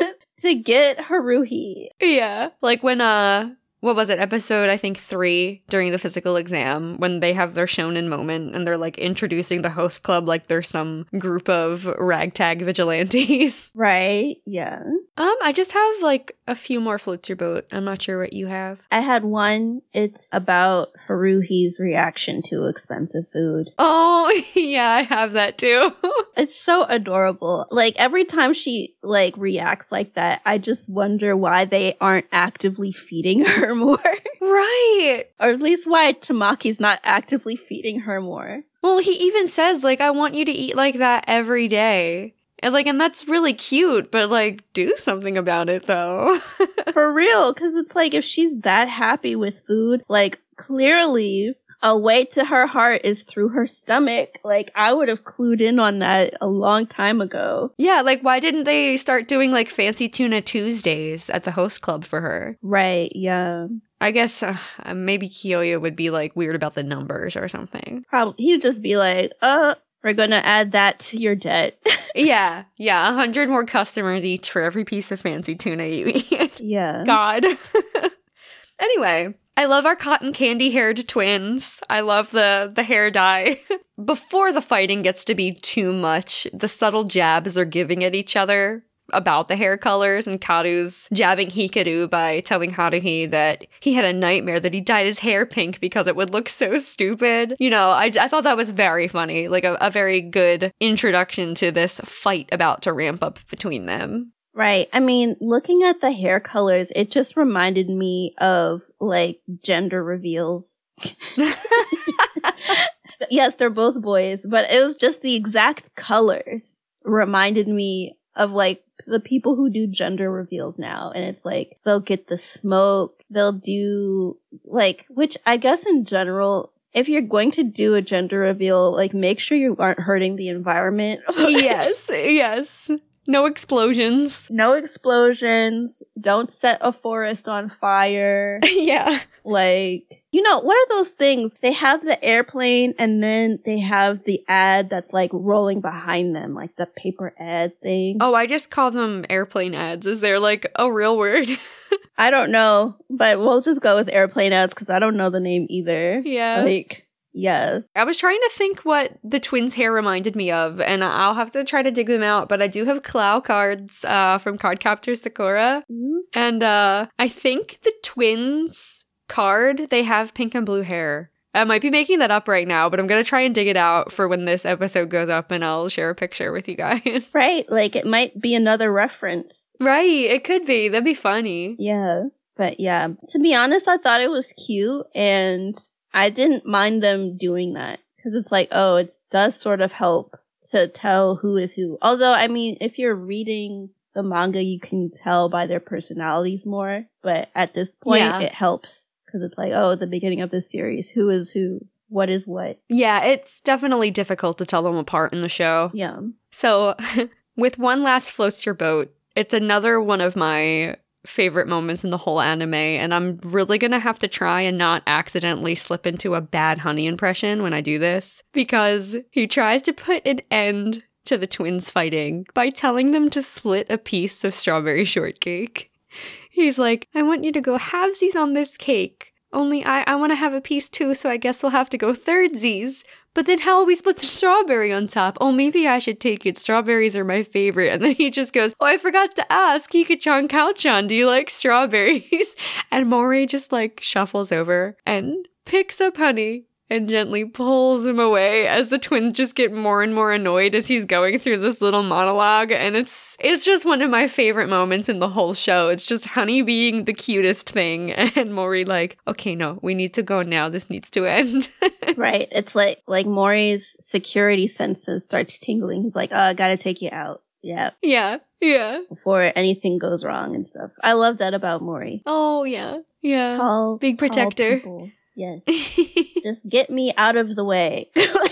To get Haruhi. Yeah. Like when, uh, what was it, episode, I think, three, during the physical exam, when they have their shonen moment and they're, like, introducing the host club like they're some group of ragtag vigilantes. Right, yeah. Um, I just have, like, a few more floats your boat. I'm not sure what you have. I had one. It's about Haruhi's reaction to expensive food. Oh, yeah, I have that, too. It's so adorable. Like, every time she, like, reacts like that, I just wonder why they aren't actively feeding her more. Right. Or at least why Tamaki's not actively feeding her more. Well, he even says, like, I want you to eat like that every day. And, like, and that's really cute, but, like, do something about it, though. For real, because it's like, if she's that happy with food, like, clearly a way to her heart is through her stomach. Like, I would have clued in on that a long time ago. Yeah, like, why didn't they start doing, like, Fancy Tuna Tuesdays at the host club for her? Right, yeah. I guess uh, maybe Kyoya would be, like, weird about the numbers or something. Probably, he'd just be like, uh, we're gonna add that to your debt. Yeah, yeah, a hundred more customers each for every piece of fancy tuna you eat. Yeah. God. Anyway, I love our cotton candy-haired twins. I love the, the hair dye. Before the fighting gets to be too much, the subtle jabs they're giving at each other about the hair colors, and Karu's jabbing Hikaru by telling Haruhi that he had a nightmare that he dyed his hair pink because it would look so stupid. You know, I, I thought that was very funny, like a, a very good introduction to this fight about to ramp up between them. Right. I mean, looking at the hair colors, it just reminded me of, like, gender reveals. Yes, they're both boys, but it was just the exact colors reminded me of, like, the people who do gender reveals now. And it's like, they'll get the smoke, they'll do, like, which I guess in general, if you're going to do a gender reveal, like, make sure you aren't hurting the environment. Yes, yes. No explosions. No explosions. Don't set a forest on fire. Yeah. Like, you know, what are those things? They have the airplane and then they have the ad that's like rolling behind them, like the paper ad thing. Oh, I just call them airplane ads. Is there like a real word? I don't know, but we'll just go with airplane ads because I don't know the name either. Yeah. Like, Yeah. I was trying to think what the twins' hair reminded me of, and I'll have to try to dig them out, but I do have Clow cards uh, from Cardcaptor Sakura. Mm-hmm. And uh, I think the twins' card, they have pink and blue hair. I might be making that up right now, but I'm going to try and dig it out for when this episode goes up, and I'll share a picture with you guys. Right, like it might be another reference. Right, it could be. That'd be funny. Yeah, but yeah, to be honest, I thought it was cute, and I didn't mind them doing that. Because it's like, oh, it does sort of help to tell who is who. Although, I mean, if you're reading the manga, you can tell by their personalities more. But at this point, Yeah. it helps. Because it's like, oh, at the beginning of this series, who is who? What is what? Yeah, it's definitely difficult to tell them apart in the show. Yeah. So, with One Last Floats Your Boat, it's another one of my favorite moments in the whole anime, and I'm really gonna have to try and not accidentally slip into a bad Honey impression when I do this, because he tries to put an end to the twins fighting by telling them to split a piece of strawberry shortcake. He's like, I want you to go halvesies on this cake, only I, I want to have a piece too, so I guess we'll have to go thirdsies. But then how will we split the strawberry on top? Oh, maybe I should take it. Strawberries are my favorite. And then he just goes, oh, I forgot to ask. Kika-chan, Kao-chan, do you like strawberries? And Mori just like shuffles over and picks up Honey and gently pulls him away as the twins just get more and more annoyed as he's going through this little monologue. And it's it's just one of my favorite moments in the whole show. It's just Honey being the cutest thing and Mori like, okay, no, we need to go now. This needs to end. Right. It's like, like Mori's security senses starts tingling. He's like, oh, I gotta take you out. Yeah. Yeah. Yeah. Before anything goes wrong and stuff. I love that about Mori. Oh, yeah. Yeah. Tall, Big tall protector. people. Yes. Just get me out of the way.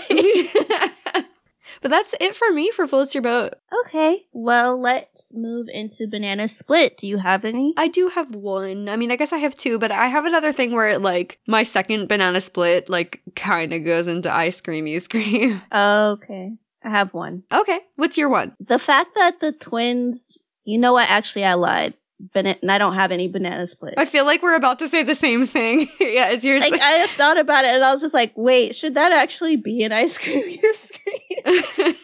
But that's it for me for Floats Your Boat. Okay. Well, let's move into Banana Split. Do you have any? I do have one. I mean, I guess I have two, but I have another thing where, like, my second Banana Split, like, kind of goes into Ice Cream, You Scream. Okay. I have one. Okay. What's your one? The fact that the twins... You know what? Actually, I lied. Bana- and I don't have any Banana Split. I feel like we're about to say the same thing. Yeah, is yours? Like, I thought about it and I was just like, wait, should that actually be an Ice Cream You Scream?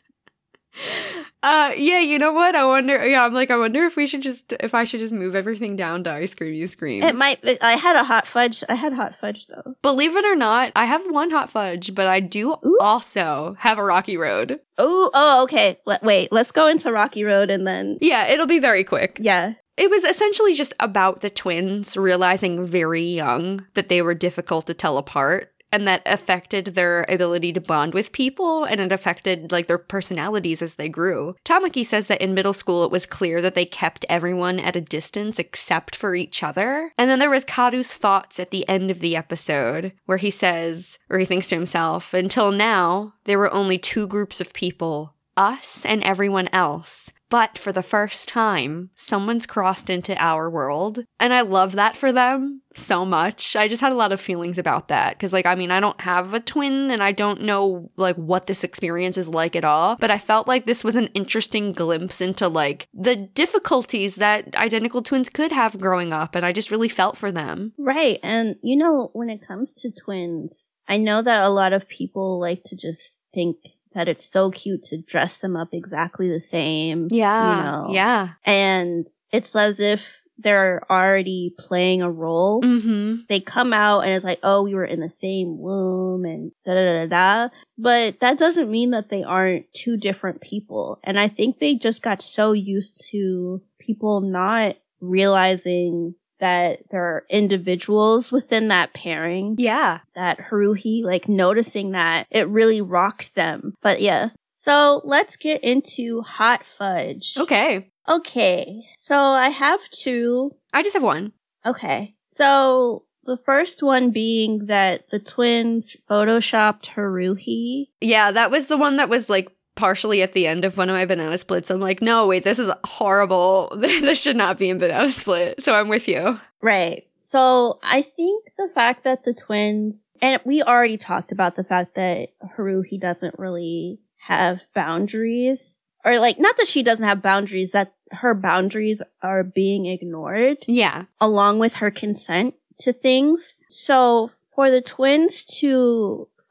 uh, yeah, you know what? I wonder, yeah, I'm like, I wonder if we should just, if I should just move everything down to Ice Cream, You Scream. It might, I had a hot fudge. I had hot fudge though. Believe it or not, I have one hot fudge, but I do Ooh. also have a Rocky Road. Oh, oh, okay. Let, wait, let's go into Rocky Road and then, Yeah, it'll be very quick. yeah. It was essentially just about the twins realizing very young that they were difficult to tell apart, and that affected their ability to bond with people, and it affected, like, their personalities as they grew. Tamaki says that in middle school it was clear that they kept everyone at a distance except for each other. And then there was Karu's thoughts at the end of the episode, where he says, or he thinks to himself, until now, there were only two groups of people, us and everyone else. But for the first time, someone's crossed into our world. And I love that for them so much. I just had a lot of feelings about that. Because, like, I mean, I don't have a twin and I don't know, like, what this experience is like at all. But I felt like this was an interesting glimpse into, like, the difficulties that identical twins could have growing up. And I just really felt for them. Right. And, you know, when it comes to twins, I know that a lot of people like to just think that it's so cute to dress them up exactly the same. Yeah. You know? Yeah. And it's as if they're already playing a role. Mm-hmm. They come out and it's like, oh, we were in the same womb and da da da da. But that doesn't mean that they aren't two different people. And I think they just got so used to people not realizing that there are individuals within that pairing. Yeah. That Haruhi, like, noticing that, it really rocked them. But yeah. So let's get into Hot Fudge. Okay. Okay. So I have two. I just have one. Okay. So the first one being that the twins photoshopped Haruhi. Yeah, that was the one that was, like, partially at the end of one of my Banana Splits. I'm like, no, wait, this is horrible. This should not be in Banana Split. So I'm with you. Right. So I think the fact that the twins, and we already talked about the fact that Haruhi doesn't really have boundaries, or like, not that she doesn't have boundaries, that her boundaries are being ignored. Yeah. Along with her consent to things. So for the twins to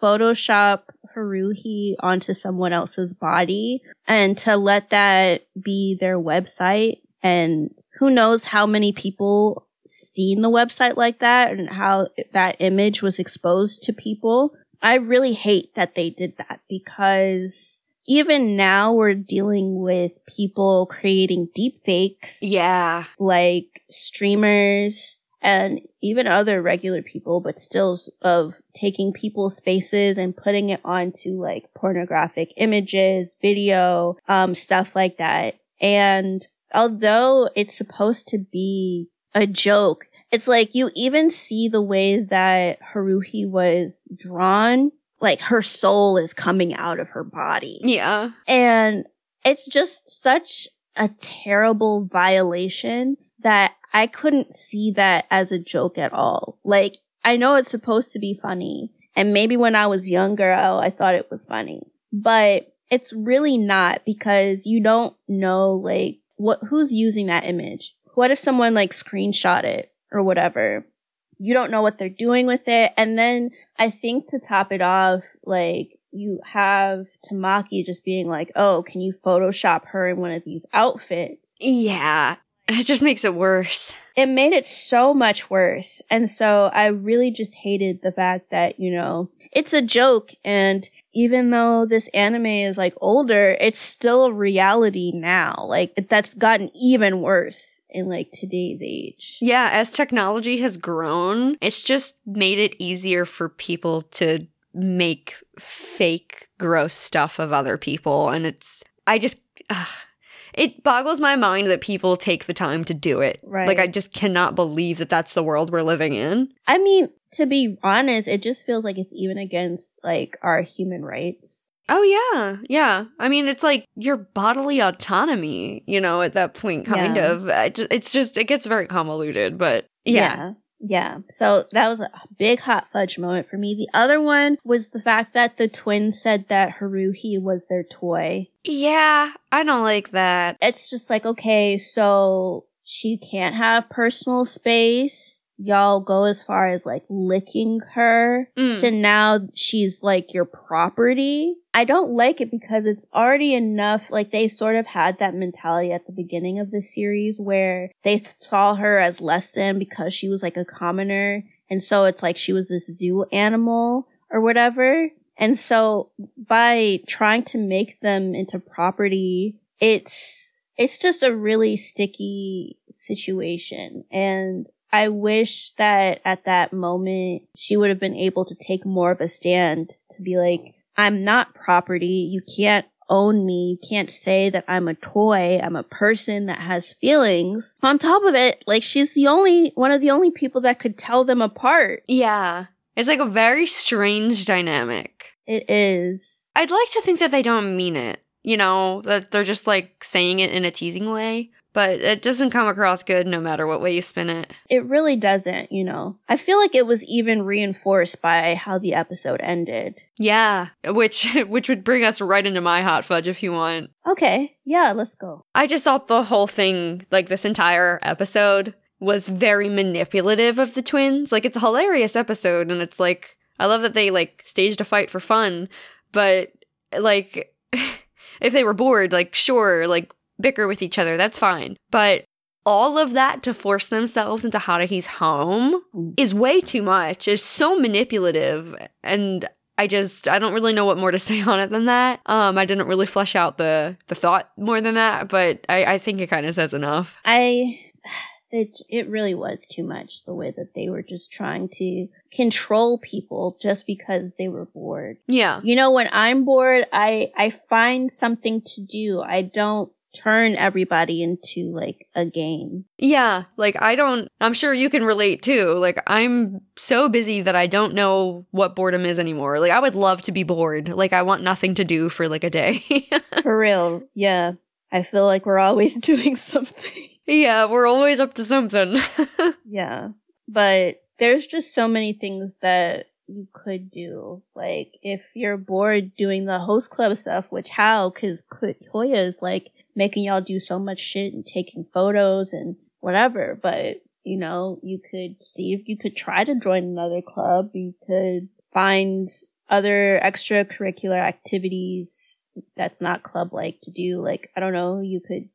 Photoshop Haruhi onto someone else's body and to let that be their website. And who knows how many people seen the website like that and how that image was exposed to people. I really hate that they did that because even now we're dealing with people creating deep fakes. Yeah. Like streamers and even other regular people, but still of taking people's faces and putting it onto like pornographic images, video, um, stuff like that. And although it's supposed to be a joke, it's like you even see the way that Haruhi was drawn, like her soul is coming out of her body. Yeah. And it's just such a terrible violation that I couldn't see that as a joke at all. Like, I know it's supposed to be funny, and maybe when I was younger, oh, I thought it was funny, but it's really not because you don't know, like, what, who's using that image? What if someone like screenshot it or whatever? You don't know what they're doing with it. And then I think to top it off, like, you have Tamaki just being like, oh, can you Photoshop her in one of these outfits? Yeah. It just makes it worse. It made it so much worse. And so I really just hated the fact that, you know, it's a joke. And even though this anime is like older, it's still a reality now. Like, that's gotten even worse in like today's age. Yeah, as technology has grown, it's just made it easier for people to make fake, gross stuff of other people. And it's, I just, ugh. It boggles my mind that people take the time to do it. Right. Like, I just cannot believe that that's the world we're living in. I mean, to be honest, it just feels like it's even against, like, our human rights. Oh, yeah. Yeah. I mean, it's like your bodily autonomy, you know, at that point, kind Yeah. of. I ju- It's just, it gets very convoluted, but yeah. Yeah. Yeah. So that was a big hot fudge moment for me. The other one was the fact that the twins said that Haruhi was their toy. Yeah, I don't like that. It's just like, okay, so she can't have personal space. Y'all go as far as like licking her Mm. to now she's like your property. I don't like it because it's already enough. Like, they sort of had that mentality at the beginning of the series where they saw her as less than because she was like a commoner. And so it's like she was this zoo animal or whatever. And so by trying to make them into property, it's, it's just a really sticky situation. And I wish that at that moment she would have been able to take more of a stand to be like, I'm not property. You can't own me. You can't say that I'm a toy. I'm a person that has feelings. On top of it, like, she's the only, one of the only people that could tell them apart. Yeah. It's like a very strange dynamic. It is. I'd like to think that they don't mean it, you know, that they're just like saying it in a teasing way, but it doesn't come across good no matter what way you spin it. It really doesn't, you know. I feel like it was even reinforced by how the episode ended. Yeah, which which would bring us right into my hot fudge if you want. Okay, yeah, let's go. I just thought the whole thing, like this entire episode, was very manipulative of the twins. Like, it's a hilarious episode, and it's like, I love that they like staged a fight for fun, but like, if they were bored, like, sure, like, bicker with each other, that's fine. But all of that to force themselves into Haruhi's home is way too much. It's so manipulative, and I just, I don't really know what more to say on it than that. Um, I didn't really flesh out the, the thought more than that, but I, I think it kind of says enough. I... It, it really was too much, the way that they were just trying to control people just because they were bored. Yeah. You know, when I'm bored, I, I find something to do. I don't turn everybody into, like, a game. Yeah, like, I don't, I'm sure you can relate too. Like, I'm so busy that I don't know what boredom is anymore. Like, I would love to be bored. Like, I want nothing to do for, like, a day. For real, yeah. I feel like we're always doing something. Yeah, we're always up to something. Yeah. But there's just so many things that you could do. Like, if you're bored doing the host club stuff, which how? Because Toya is, like, making y'all do so much shit and taking photos and whatever. But, you know, you could see if you could try to join another club. You could find other extracurricular activities that's not club-like to do. Like, I don't know, you could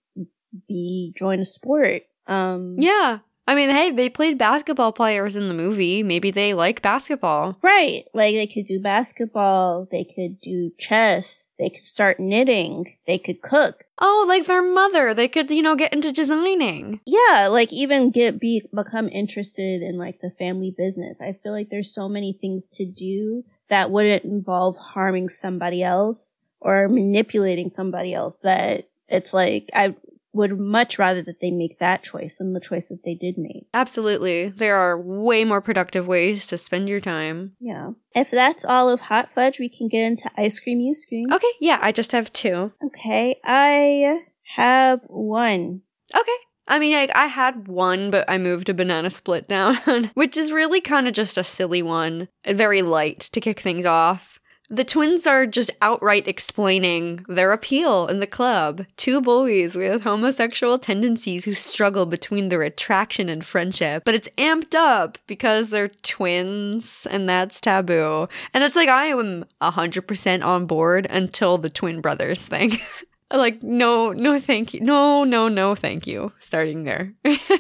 be join a sport. Um, Yeah. I mean, hey, they played basketball players in the movie. Maybe they like basketball. Right. Like, they could do basketball. They could do chess. They could start knitting. They could cook. Oh, like their mother. They could, you know, get into designing. Yeah, like even get be become interested in like the family business. I feel like there's so many things to do that wouldn't involve harming somebody else or manipulating somebody else, that it's like I would much rather that they make that choice than the choice that they did make. Absolutely. There are way more productive ways to spend your time. Yeah. If that's all of Hot Fudge, we can get into Ice Cream You Scream. Okay, yeah, I just have two. Okay, I have one. Okay. I mean, I, I had one, but I moved a Banana Split down, which is really kind of just a silly one. Very light to kick things off. The twins are just outright explaining their appeal in the club. Two boys with homosexual tendencies who struggle between their attraction and friendship. But it's amped up because they're twins and that's taboo. And it's like, I am one hundred percent on board until the twin brothers thing. Like, no, no thank you. No, no, no thank you. Starting there.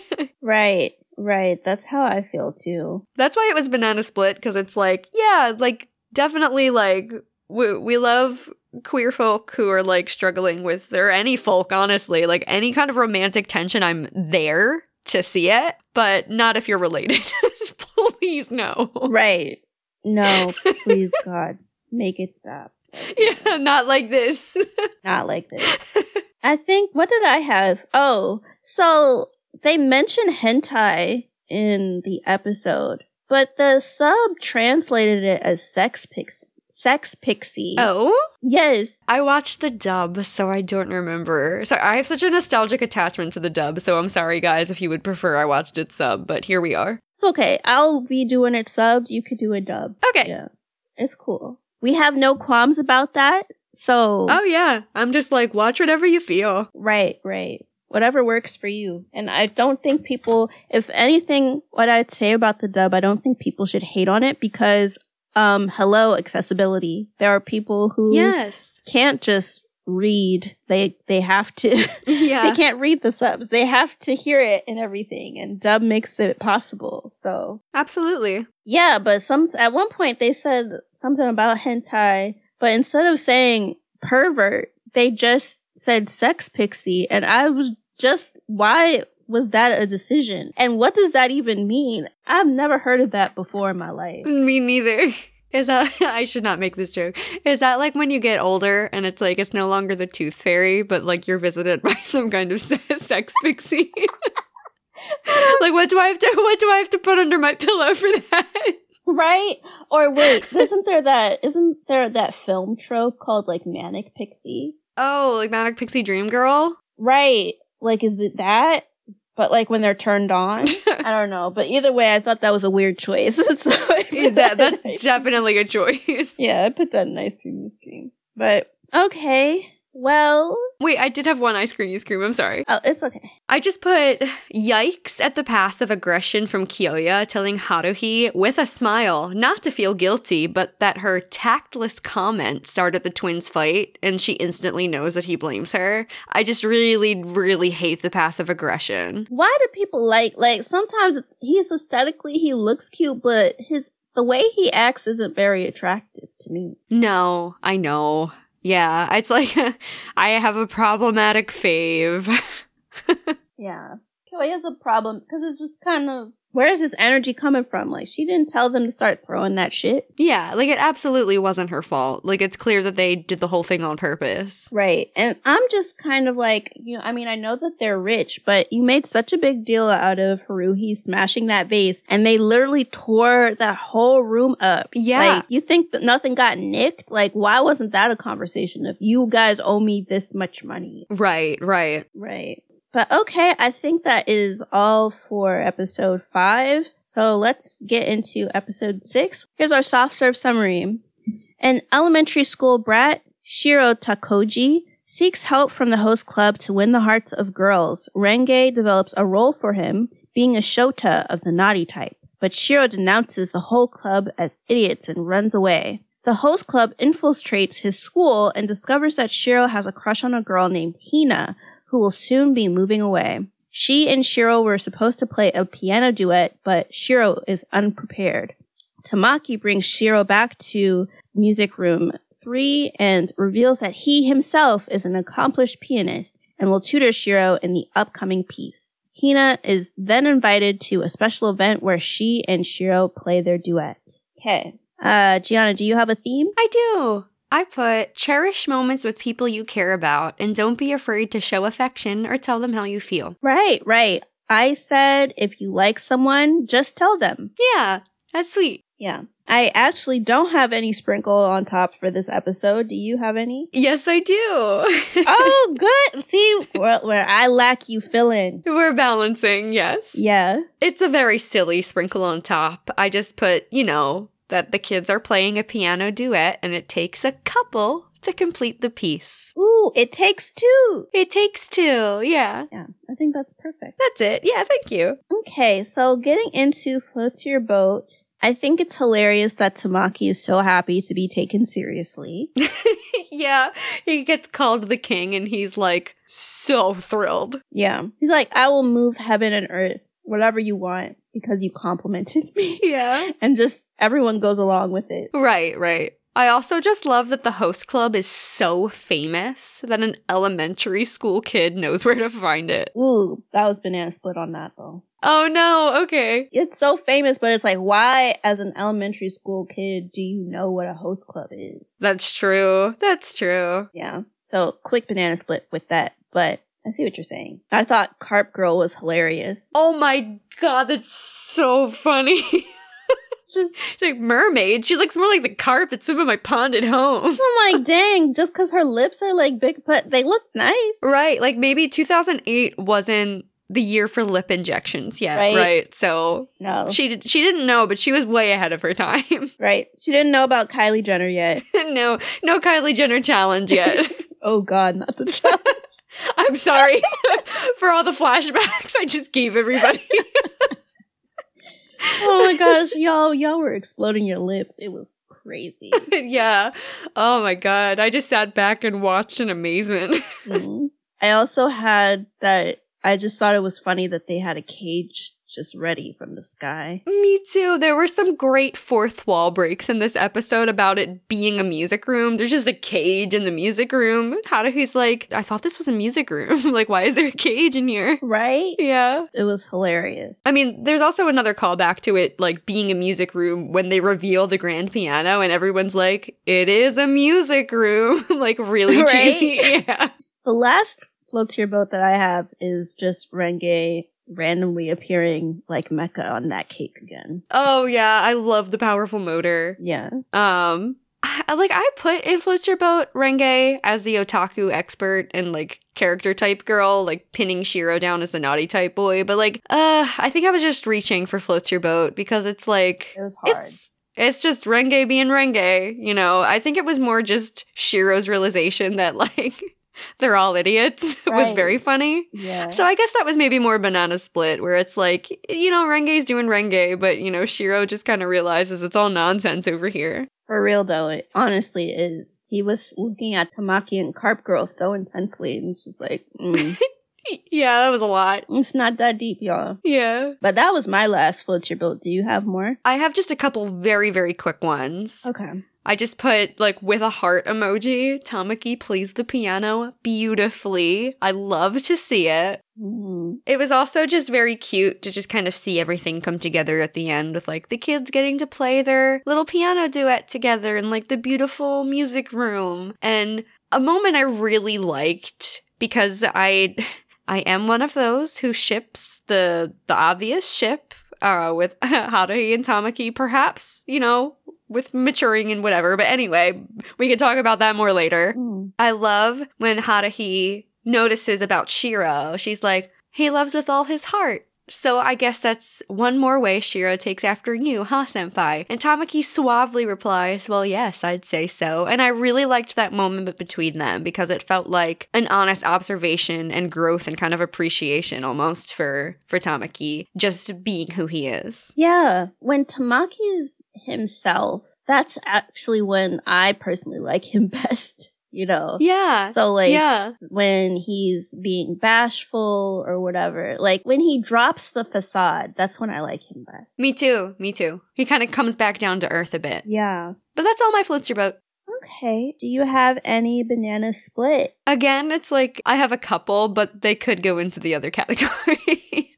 Right, right. That's how I feel too. That's why it was Banana Split, because it's like, yeah, like, definitely, like, we, we love queer folk who are, like, struggling with, or any folk, honestly. Like, any kind of romantic tension, I'm there to see it, but not if you're related. Please, no. Right. No, please, God. Make it stop. Yeah, not like this. Not like this. I think, what did I have? Oh, so they mentioned hentai in the episode, but the sub translated it as sex pix sex pixie. Oh? Yes. I watched the dub, so I don't remember. So I have such a nostalgic attachment to the dub, so I'm sorry, guys, if you would prefer I watched it sub, but here we are. It's okay. I'll be doing it subbed. You could do a dub. Okay. Yeah. It's cool. We have no qualms about that, so... Oh, yeah. I'm just like, watch whatever you feel. Right, right. Whatever works for you. And I don't think people... If anything, what I'd say about the dub, I don't think people should hate on it because, um, hello, accessibility. There are people who... Yes. Can't just read. They they have to... Yeah. They can't read the subs. They have to hear it and everything. And dub makes it possible, so... Absolutely. Yeah, but some at one point they said something about hentai, but instead of saying pervert, they just said sex pixie, and I was just, why was that a decision? And what does that even mean? I've never heard of that before in my life. Me neither. Is that, I should not make this joke. Is that like when you get older and it's like, it's no longer the tooth fairy, but like you're visited by some kind of sex pixie? Like, what do I have to, what do I have to put under my pillow for that? Right? Or wait, isn't there that, isn't there that film trope called like Manic Pixie? Oh, like Manic Pixie Dream Girl? Right. Like, is it that? But like when they're turned on? I don't know. But either way, I thought that was a weird choice. So that, that that's definitely a choice. Yeah, I put that in Ice Cream You Scream. But, okay. Well... Wait, I did have one Ice Cream You Scream, I'm sorry. Oh, it's okay. I just put, yikes at the passive aggression from Kyoya telling Haruhi with a smile not to feel guilty, but that her tactless comment started the twins' fight, and she instantly knows that he blames her. I just really, really hate the passive aggression. Why do people like, like, sometimes he's aesthetically, he looks cute, but his, the way he acts isn't very attractive to me. No, I know. Yeah, it's like, I have a problematic fave. Yeah. Kyoya has a problem, because it's just kind of, where's this energy coming from? Like, she didn't tell them to start throwing that shit. Yeah, like, it absolutely wasn't her fault. Like, it's clear that they did the whole thing on purpose. Right. And I'm just kind of like, you know, I mean, I know that they're rich, but you made such a big deal out of Haruhi smashing that vase, and they literally tore that whole room up. Yeah. Like, you think that nothing got nicked? Like, why wasn't that a conversation of, you guys owe me this much money? Right, right. Right. But okay, I think that is all for episode five. So let's get into episode six. Here's our soft serve summary. An elementary school brat, Shiro Takoji, seeks help from the host club to win the hearts of girls. Renge develops a role for him, being a shota of the naughty type. But Shiro denounces the whole club as idiots and runs away. The host club infiltrates his school and discovers that Shiro has a crush on a girl named Hina, who will soon be moving away. She and Shiro were supposed to play a piano duet, but Shiro is unprepared. Tamaki brings Shiro back to music room three and reveals that he himself is an accomplished pianist and will tutor Shiro in the upcoming piece. Hina is then invited to a special event where she and Shiro play their duet. Okay. Uh, Gianna, do you have a theme? I do. I put, cherish moments with people you care about and don't be afraid to show affection or tell them how you feel. Right, right. I said if you like someone, just tell them. Yeah, that's sweet. Yeah. I actually don't have any sprinkle on top for this episode. Do you have any? Yes, I do. Oh, good. See, where, where I lack, you fill in. We're balancing, yes. Yeah. It's a very silly sprinkle on top. I just put, you know, that the kids are playing a piano duet and it takes a couple to complete the piece. Ooh, it takes two. It takes two, yeah. Yeah, I think that's perfect. That's it. Yeah, thank you. Okay, so getting into Float to Your Boat, I think it's hilarious that Tamaki is so happy to be taken seriously. Yeah, he gets called the king and he's like so thrilled. Yeah. He's like, I will move heaven and earth, whatever you want, because you complimented me. Yeah. And just everyone goes along with it. Right, right. I also just love that the host club is so famous that an elementary school kid knows where to find it. Ooh, that was banana split on that, though. Oh no, okay. It's so famous, but it's like, why, as an elementary school kid, do you know what a host club is? That's true. That's true. Yeah. So, quick banana split with that, but I see what you're saying. I thought Carp Girl was hilarious. Oh my god, that's so funny. Just She's like, mermaid? She looks more like the carp that swim in my pond at home. I'm like, dang, just because her lips are like big, but they look nice. Right, like maybe two thousand eight wasn't the year for lip injections yet, right? Right. So No. she did, she didn't know, but she was way ahead of her time. Right. She didn't know about Kylie Jenner yet. no, no Kylie Jenner challenge yet. Oh God, not the challenge. I'm sorry for all the flashbacks I just gave everybody. Oh my gosh, y'all, y'all were exploding your lips. It was crazy. Yeah. Oh my god. I just sat back and watched in amazement. Mm. I also had that, I just thought it was funny that they had a cage just ready from the sky. Me too. There were some great fourth wall breaks in this episode about it being a music room. There's just a cage in the music room. Haruhi's like, I thought this was a music room. Like, why is there a cage in here? Right? Yeah. It was hilarious. I mean, there's also another callback to it, like, being a music room when they reveal the grand piano and everyone's like, it is a music room. Like, really Right? cheesy. Yeah. The last Float to Your Boat that I have is just Renge randomly appearing like Mecha on that cake again. Oh, yeah. I love the powerful motor. Yeah. Um, I, like, I put in Float to Your Boat Renge as the otaku expert and, like, character type girl, like, pinning Shiro down as the naughty type boy. But, like, uh, I think I was just reaching for Float to Your Boat because it's, like... It was hard. It's, it's just Renge being Renge, you know? I think it was more just Shiro's realization that, like... they're all idiots. It was Right. very funny. Yeah. So I guess that was maybe more banana split, where it's like, you know, Renge's doing Renge, but, you know, Shiro just kind of realizes it's all nonsense over here. For real though, it honestly is. He was looking at Tamaki and Carp Girl so intensely, and it's just like, mm, Yeah, that was a lot. it's not that deep, y'all. Yeah. But that was my last Float to Your Boat. Do you have more? I have just a couple very, very quick ones. Okay. I just put, like, with a heart emoji, Tamaki plays the piano beautifully. I love to see it. Mm. It was also just very cute to just kind of see everything come together at the end with, like, the kids getting to play their little piano duet together in, like, the beautiful music room. And a moment I really liked, because I I am one of those who ships the, the obvious ship uh, with Haruhi and Tamaki, perhaps, you know, with maturing and whatever. But anyway, we can talk about that more later. Mm. I love when Haruhi notices about Shiro. She's like, he loves with all his heart. So I guess that's one more way Shiro takes after you, huh, senpai? And Tamaki suavely replies, well, yes, I'd say so. And I really liked that moment between them because it felt like an honest observation and growth and kind of appreciation almost for, for Tamaki, just being who he is. Yeah. When Tamaki is himself, that's actually when I personally like him best, you know? Yeah. So, like, yeah. when he's being bashful or whatever, like, when he drops the facade, that's when I like him best. Me too. Me too. He kind of comes back down to earth a bit. Yeah. But that's all my floats are about. Okay. Do you have any banana split? Again, it's like I have a couple, but they could go into the other category.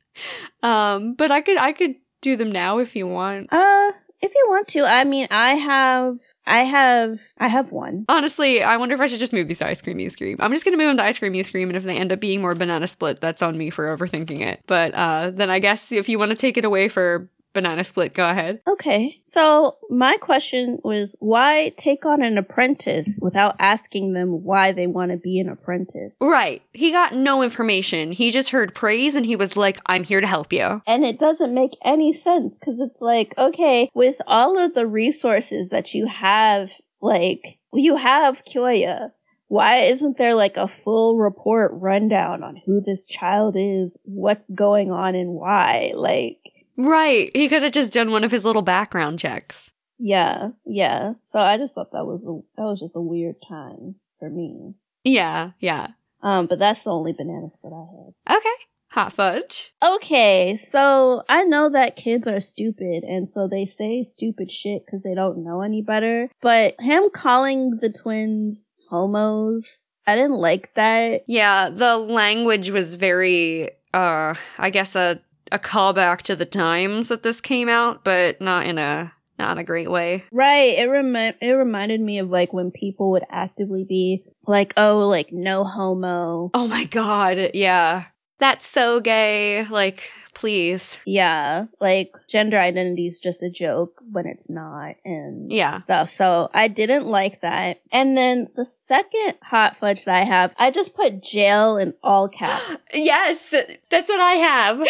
um, but I could I could do them now if you want. Uh, if you want to. I mean, I have I have I have one. Honestly, I wonder if I should just move these to Ice Cream You Scream. I'm just gonna move them to Ice Cream You Scream, and if they end up being more banana split, that's on me for overthinking it. But uh, then I guess if you want to take it away for banana split, go ahead. Okay. So my question was, why take on an apprentice without asking them why they want to be an apprentice? Right. He got no information. He just heard praise and he was like, I'm here to help you. And it doesn't make any sense because it's like, okay, with all of the resources that you have, like, you have Kyoya. Why isn't there like a full report rundown on who this child is, what's going on and why? Like, right. He could have just done one of his little background checks. Yeah, yeah. So I just thought that was a, that was just a weird time for me. Yeah, yeah. Um, but that's the only banana split I had. Okay. Hot fudge. Okay, so I know that kids are stupid, and so they say stupid shit because they don't know any better. But him calling the twins homos, I didn't like that. Yeah, the language was very, uh, I guess a a callback to the times that this came out, but not in a not in a great way. Right. It remi- it reminded me of like when people would actively be like, oh, like no homo. Oh my god, yeah. That's so gay. Like, please. Yeah. Like gender identity is just a joke when it's not and yeah. stuff. So I didn't like that. And then the second hot fudge that I have, I just put jail in all caps. Yes, that's what I have.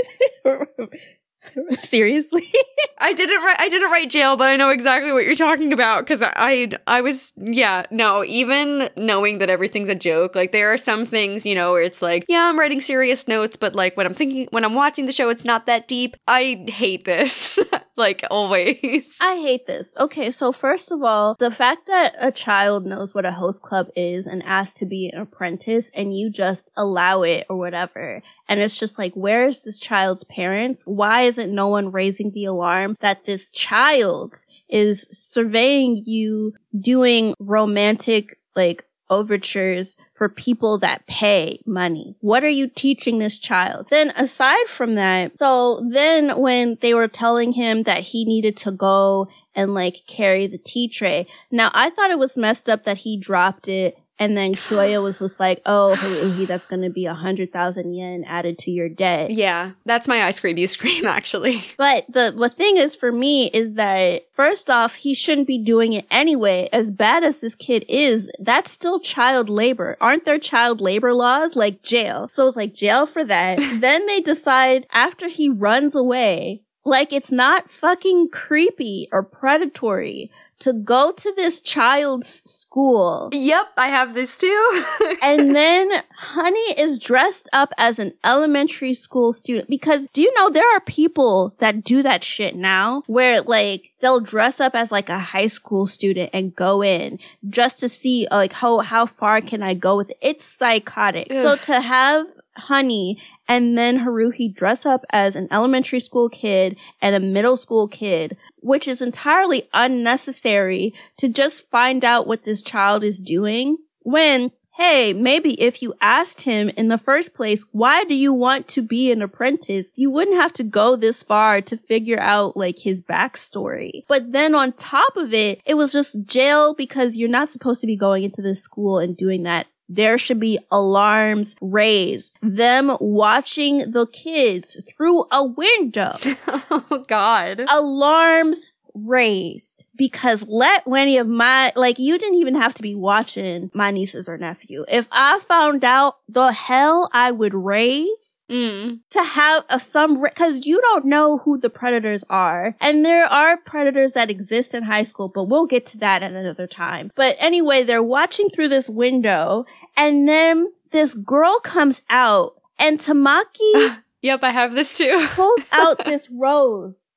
Seriously? I didn't write I didn't write jail, but I know exactly what you're talking about because I, I I was yeah, no, even knowing that everything's a joke, like there are some things, you know, where it's like, yeah, I'm writing serious notes, but like when I'm thinking when I'm watching the show, it's not that deep. I hate this. Like always. I hate this. Okay, so first of all, the fact that a child knows what a host club is and asks to be an apprentice and you just allow it or whatever. And it's just like, where is this child's parents? Why isn't no one raising the alarm that this child is surveying you doing romantic, like, overtures for people that pay money? What are you teaching this child? Then aside from that, so then when they were telling him that he needed to go and like carry the tea tray, now I thought it was messed up that he dropped it and then Kyoya was just like, oh, Haruhi, that's going to be a hundred thousand yen added to your debt. Yeah, that's my Ice Cream You Scream, actually. But the, the thing is for me is that, first off, he shouldn't be doing it anyway. As bad as this kid is, that's still child labor. Aren't there child labor laws? Like jail. So it's like jail for that. Then they decide after he runs away, like it's not fucking creepy or predatory to go to this child's school. Yep, I have this too. And then Honey is dressed up as an elementary school student. Because do you know there are people that do that shit now where like they'll dress up as like a high school student and go in just to see like how, how far can I go with it? It's psychotic. Ugh. So to have Honey and then Haruhi dress up as an elementary school kid and a middle school kid, which is entirely unnecessary to just find out what this child is doing when, hey, maybe if you asked him in the first place, why do you want to be an apprentice? You wouldn't have to go this far to figure out like his backstory. But then on top of it, it was just jail because you're not supposed to be going into this school and doing that. There should be alarms raised. Them watching the kids through a window. Oh, God. Alarms raised. Because let any of my, like, you didn't even have to be watching my nieces or nephew. If I found out the hell I would raise mm. to have a some, because you don't know who the predators are. And there are predators that exist in high school, but we'll get to that at another time. But anyway, they're watching through this window, and then this girl comes out, and Tamaki Yep, I have this too. pulls out this rose.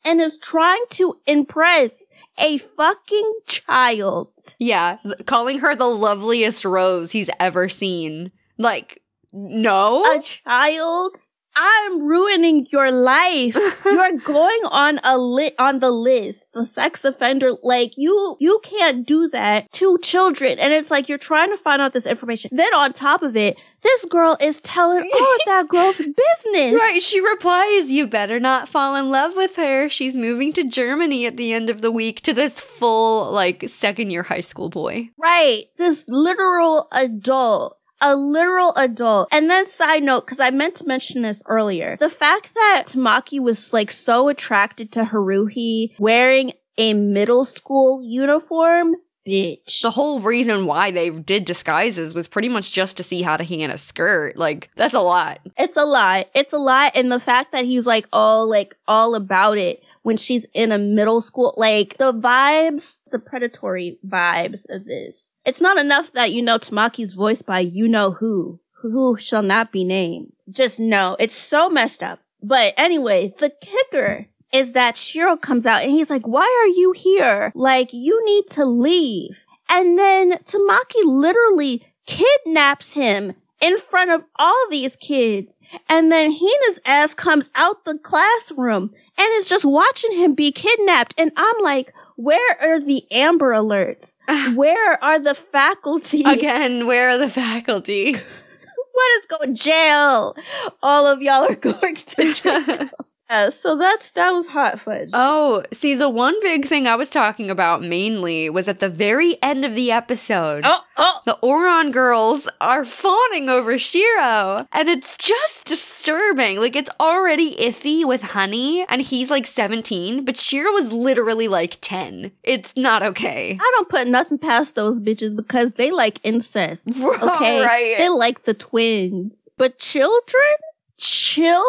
and is trying to impress a fucking child. Yeah, th- calling her the loveliest rose he's ever seen. Like, no? A child? I'm ruining your life. You're going on a li- on the list, the sex offender. Like, you, you can't do that to children. And it's like, you're trying to find out this information. Then on top of it, this girl is telling all of that girl's business. Right, she replies, you better not fall in love with her. She's moving to Germany at the end of the week, to this full, like, second year high school boy. Right. This literal adult. A literal adult. And then side note, because I meant to mention this earlier, the fact that Tamaki was like so attracted to Haruhi wearing a middle school uniform, bitch. The whole reason why they did disguises was pretty much just to see how to hang in a skirt. Like, that's a lot. It's a lot. It's a lot. And the fact that he's like all like all about it when she's in a middle school, like the vibes, the predatory vibes of this. It's not enough that you know Tamaki's voiced by you know who, who shall not be named. Just no, it's so messed up. But anyway, the kicker is that Shiro comes out and he's like, why are you here? Like, you need to leave. And then Tamaki literally kidnaps him in front of all these kids. And then Hina's ass comes out the classroom and is just watching him be kidnapped. And I'm like, where are the Amber Alerts? Where are the faculty? Again, where are the faculty? What is going jail? All of y'all are going to jail. Uh, so that's that was Hot Fudge. Oh, see, the one big thing I was talking about mainly was at the very end of the episode. Oh, oh. The Oran girls are fawning over Shiro, and it's just disturbing. Like, it's already iffy with Honey, and he's like seventeen, but Shiro was literally like ten. It's not okay. I don't put nothing past those bitches because they like incest. Okay, Right. They like the twins, but children. Children?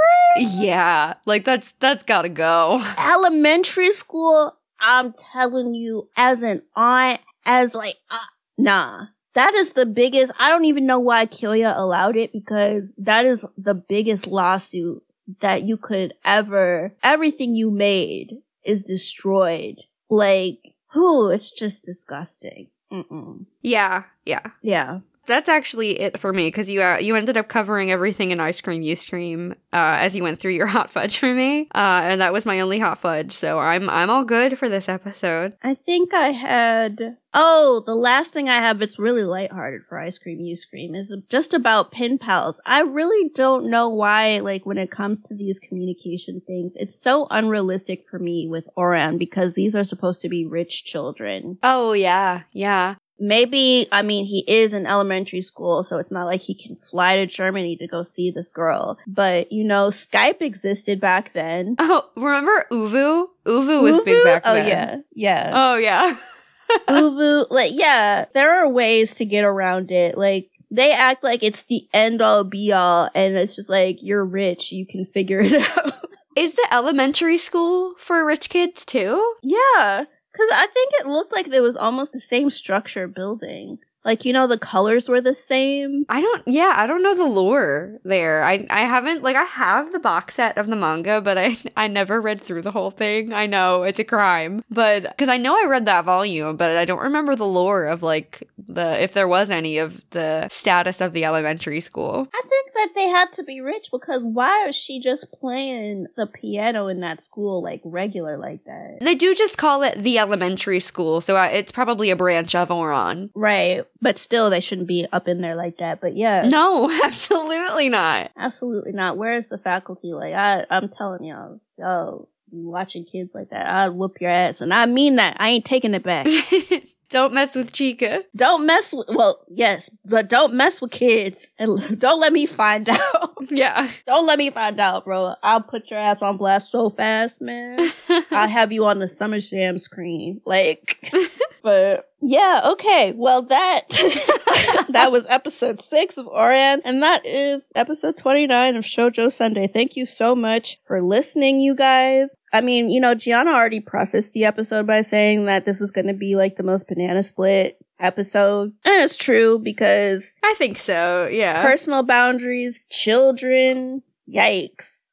Yeah, like that's that's gotta go. Elementary school, I'm telling you, as an aunt, as like, uh, nah. That is the biggest, I don't even know why Kyoya allowed it, because that is the biggest lawsuit that you could ever, everything you made is destroyed. Like, whew, it's just disgusting. Mm-mm. Yeah, yeah. Yeah. That's actually it for me, because you uh, you ended up covering everything in Ice Cream Ustream uh, as you went through your hot fudge for me, uh, and that was my only hot fudge. So I'm I'm all good for this episode. I think I had. Oh, the last thing I have. It's really lighthearted for Ice Cream Ustream is just about pen pals. I really don't know why. Like when it comes to these communication things, it's so unrealistic for me with Oran because these are supposed to be rich children. Oh yeah, yeah. Maybe, I mean, he is in elementary school, so it's not like he can fly to Germany to go see this girl. But, you know, Skype existed back then. Oh, remember Uvu? Uvu was Uvu? big back oh, then. Oh, yeah. Yeah. Oh, yeah. Uvu, like, yeah, there are ways to get around it. Like, they act like it's the end-all, be-all, and it's just like, you're rich, you can figure it out. Is the elementary school for rich kids, too? Yeah. Because I think it looked like there was almost the same structure building. Like, you know, the colors were the same. I don't, yeah, I don't know the lore there. I I haven't, like, I have the box set of the manga, but I I never read through the whole thing. I know, it's a crime. But, because I know I read that volume, but I don't remember the lore of, like, the, if there was any of the status of the elementary school. I think that they had to be rich because why is she just playing the piano in that school, like, regular like that? They do just call it the elementary school, so I, it's probably a branch of Oran. Right. But still, they shouldn't be up in there like that. But yeah. No, absolutely not. Absolutely not. Where is the faculty? Like, I, I'm telling y'all, y'all watching kids like that, I'd whoop your ass. And I mean that. I ain't taking it back. Don't mess with Chica. Don't mess with, well, yes, but don't mess with kids. And don't let me find out. Yeah. Don't let me find out, bro. I'll put your ass on blast so fast, man. I'll have you on the Summer Jam screen. Like, but yeah, okay. Well, that, that was episode six of Oran, and that is episode twenty-nine of Shoujo Sunday. Thank you so much for listening, you guys. I mean, you know, Gianna already prefaced the episode by saying that this is going to be like the most banana split episode. And it's true because I think so, yeah. Personal boundaries, children, yikes.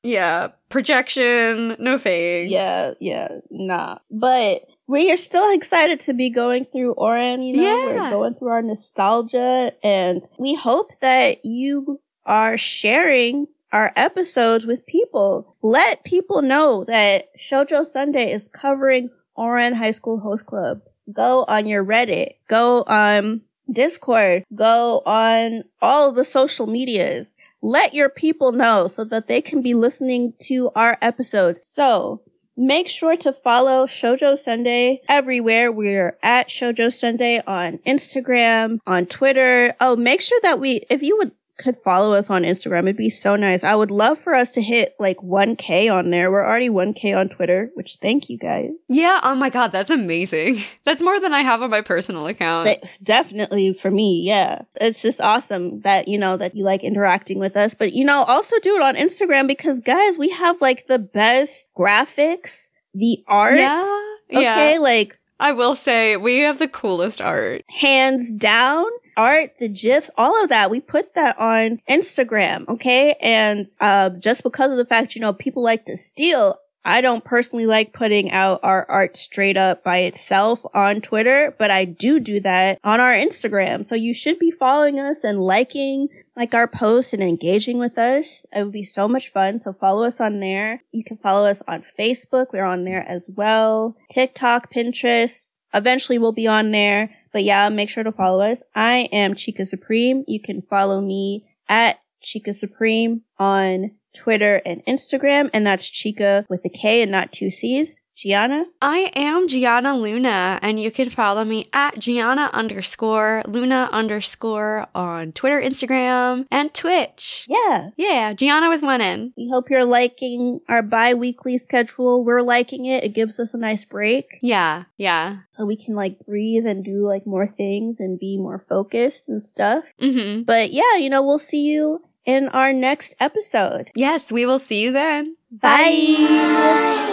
Yeah, projection, no thanks. Yeah, yeah, nah. But we are still excited to be going through Oren, you know, Yeah. we're going through our nostalgia, and we hope that you are sharing our episodes with people. Let people know that Shoujo Sunday is covering Oren High School Host Club. Go on your Reddit, go on Discord, go on all the social medias. Let your people know so that they can be listening to our episodes. So make sure to follow Shoujo Sunday everywhere. We're at Shoujo Sunday on Instagram, on Twitter. Oh, make sure that we, if you would, could follow us on Instagram, it'd be so nice. I would love for us to hit like one K on there. We're already one K on Twitter, which thank you guys. Yeah, oh my god, that's amazing. That's more than I have on my personal account. Sa- definitely for me, yeah. It's just awesome that, you know, that you like interacting with us. But, you know, also do it on Instagram because, guys, we have like the best graphics, the art. Yeah, Okay, yeah. like I will say, we have the coolest art. hands down. Art, the GIFs, all of that. We put that on Instagram, okay? And uh, just because of the fact, you know, people like to steal, I don't personally like putting out our art straight up by itself on Twitter, but I do do that on our Instagram. So you should be following us and liking like our posts and engaging with us. It would be so much fun. So follow us on there. You can follow us on Facebook. We're on there as well. TikTok, Pinterest. Eventually we'll be on there. But yeah, make sure to follow us. I am Chica Supreme. You can follow me at Chica Supreme on Twitter and Instagram. And that's Chica with a K and not two C's. Gianna? I am Gianna Luna, and you can follow me at Gianna underscore Luna underscore on Twitter, Instagram, and Twitch. Yeah. Yeah, Gianna with one N. We hope you're liking our bi-weekly schedule. We're liking it. It gives us a nice break. Yeah, yeah. So we can like breathe and do like more things and be more focused and stuff. Mm-hmm. But yeah, you know, we'll see you in our next episode. Yes, we will see you then. Bye.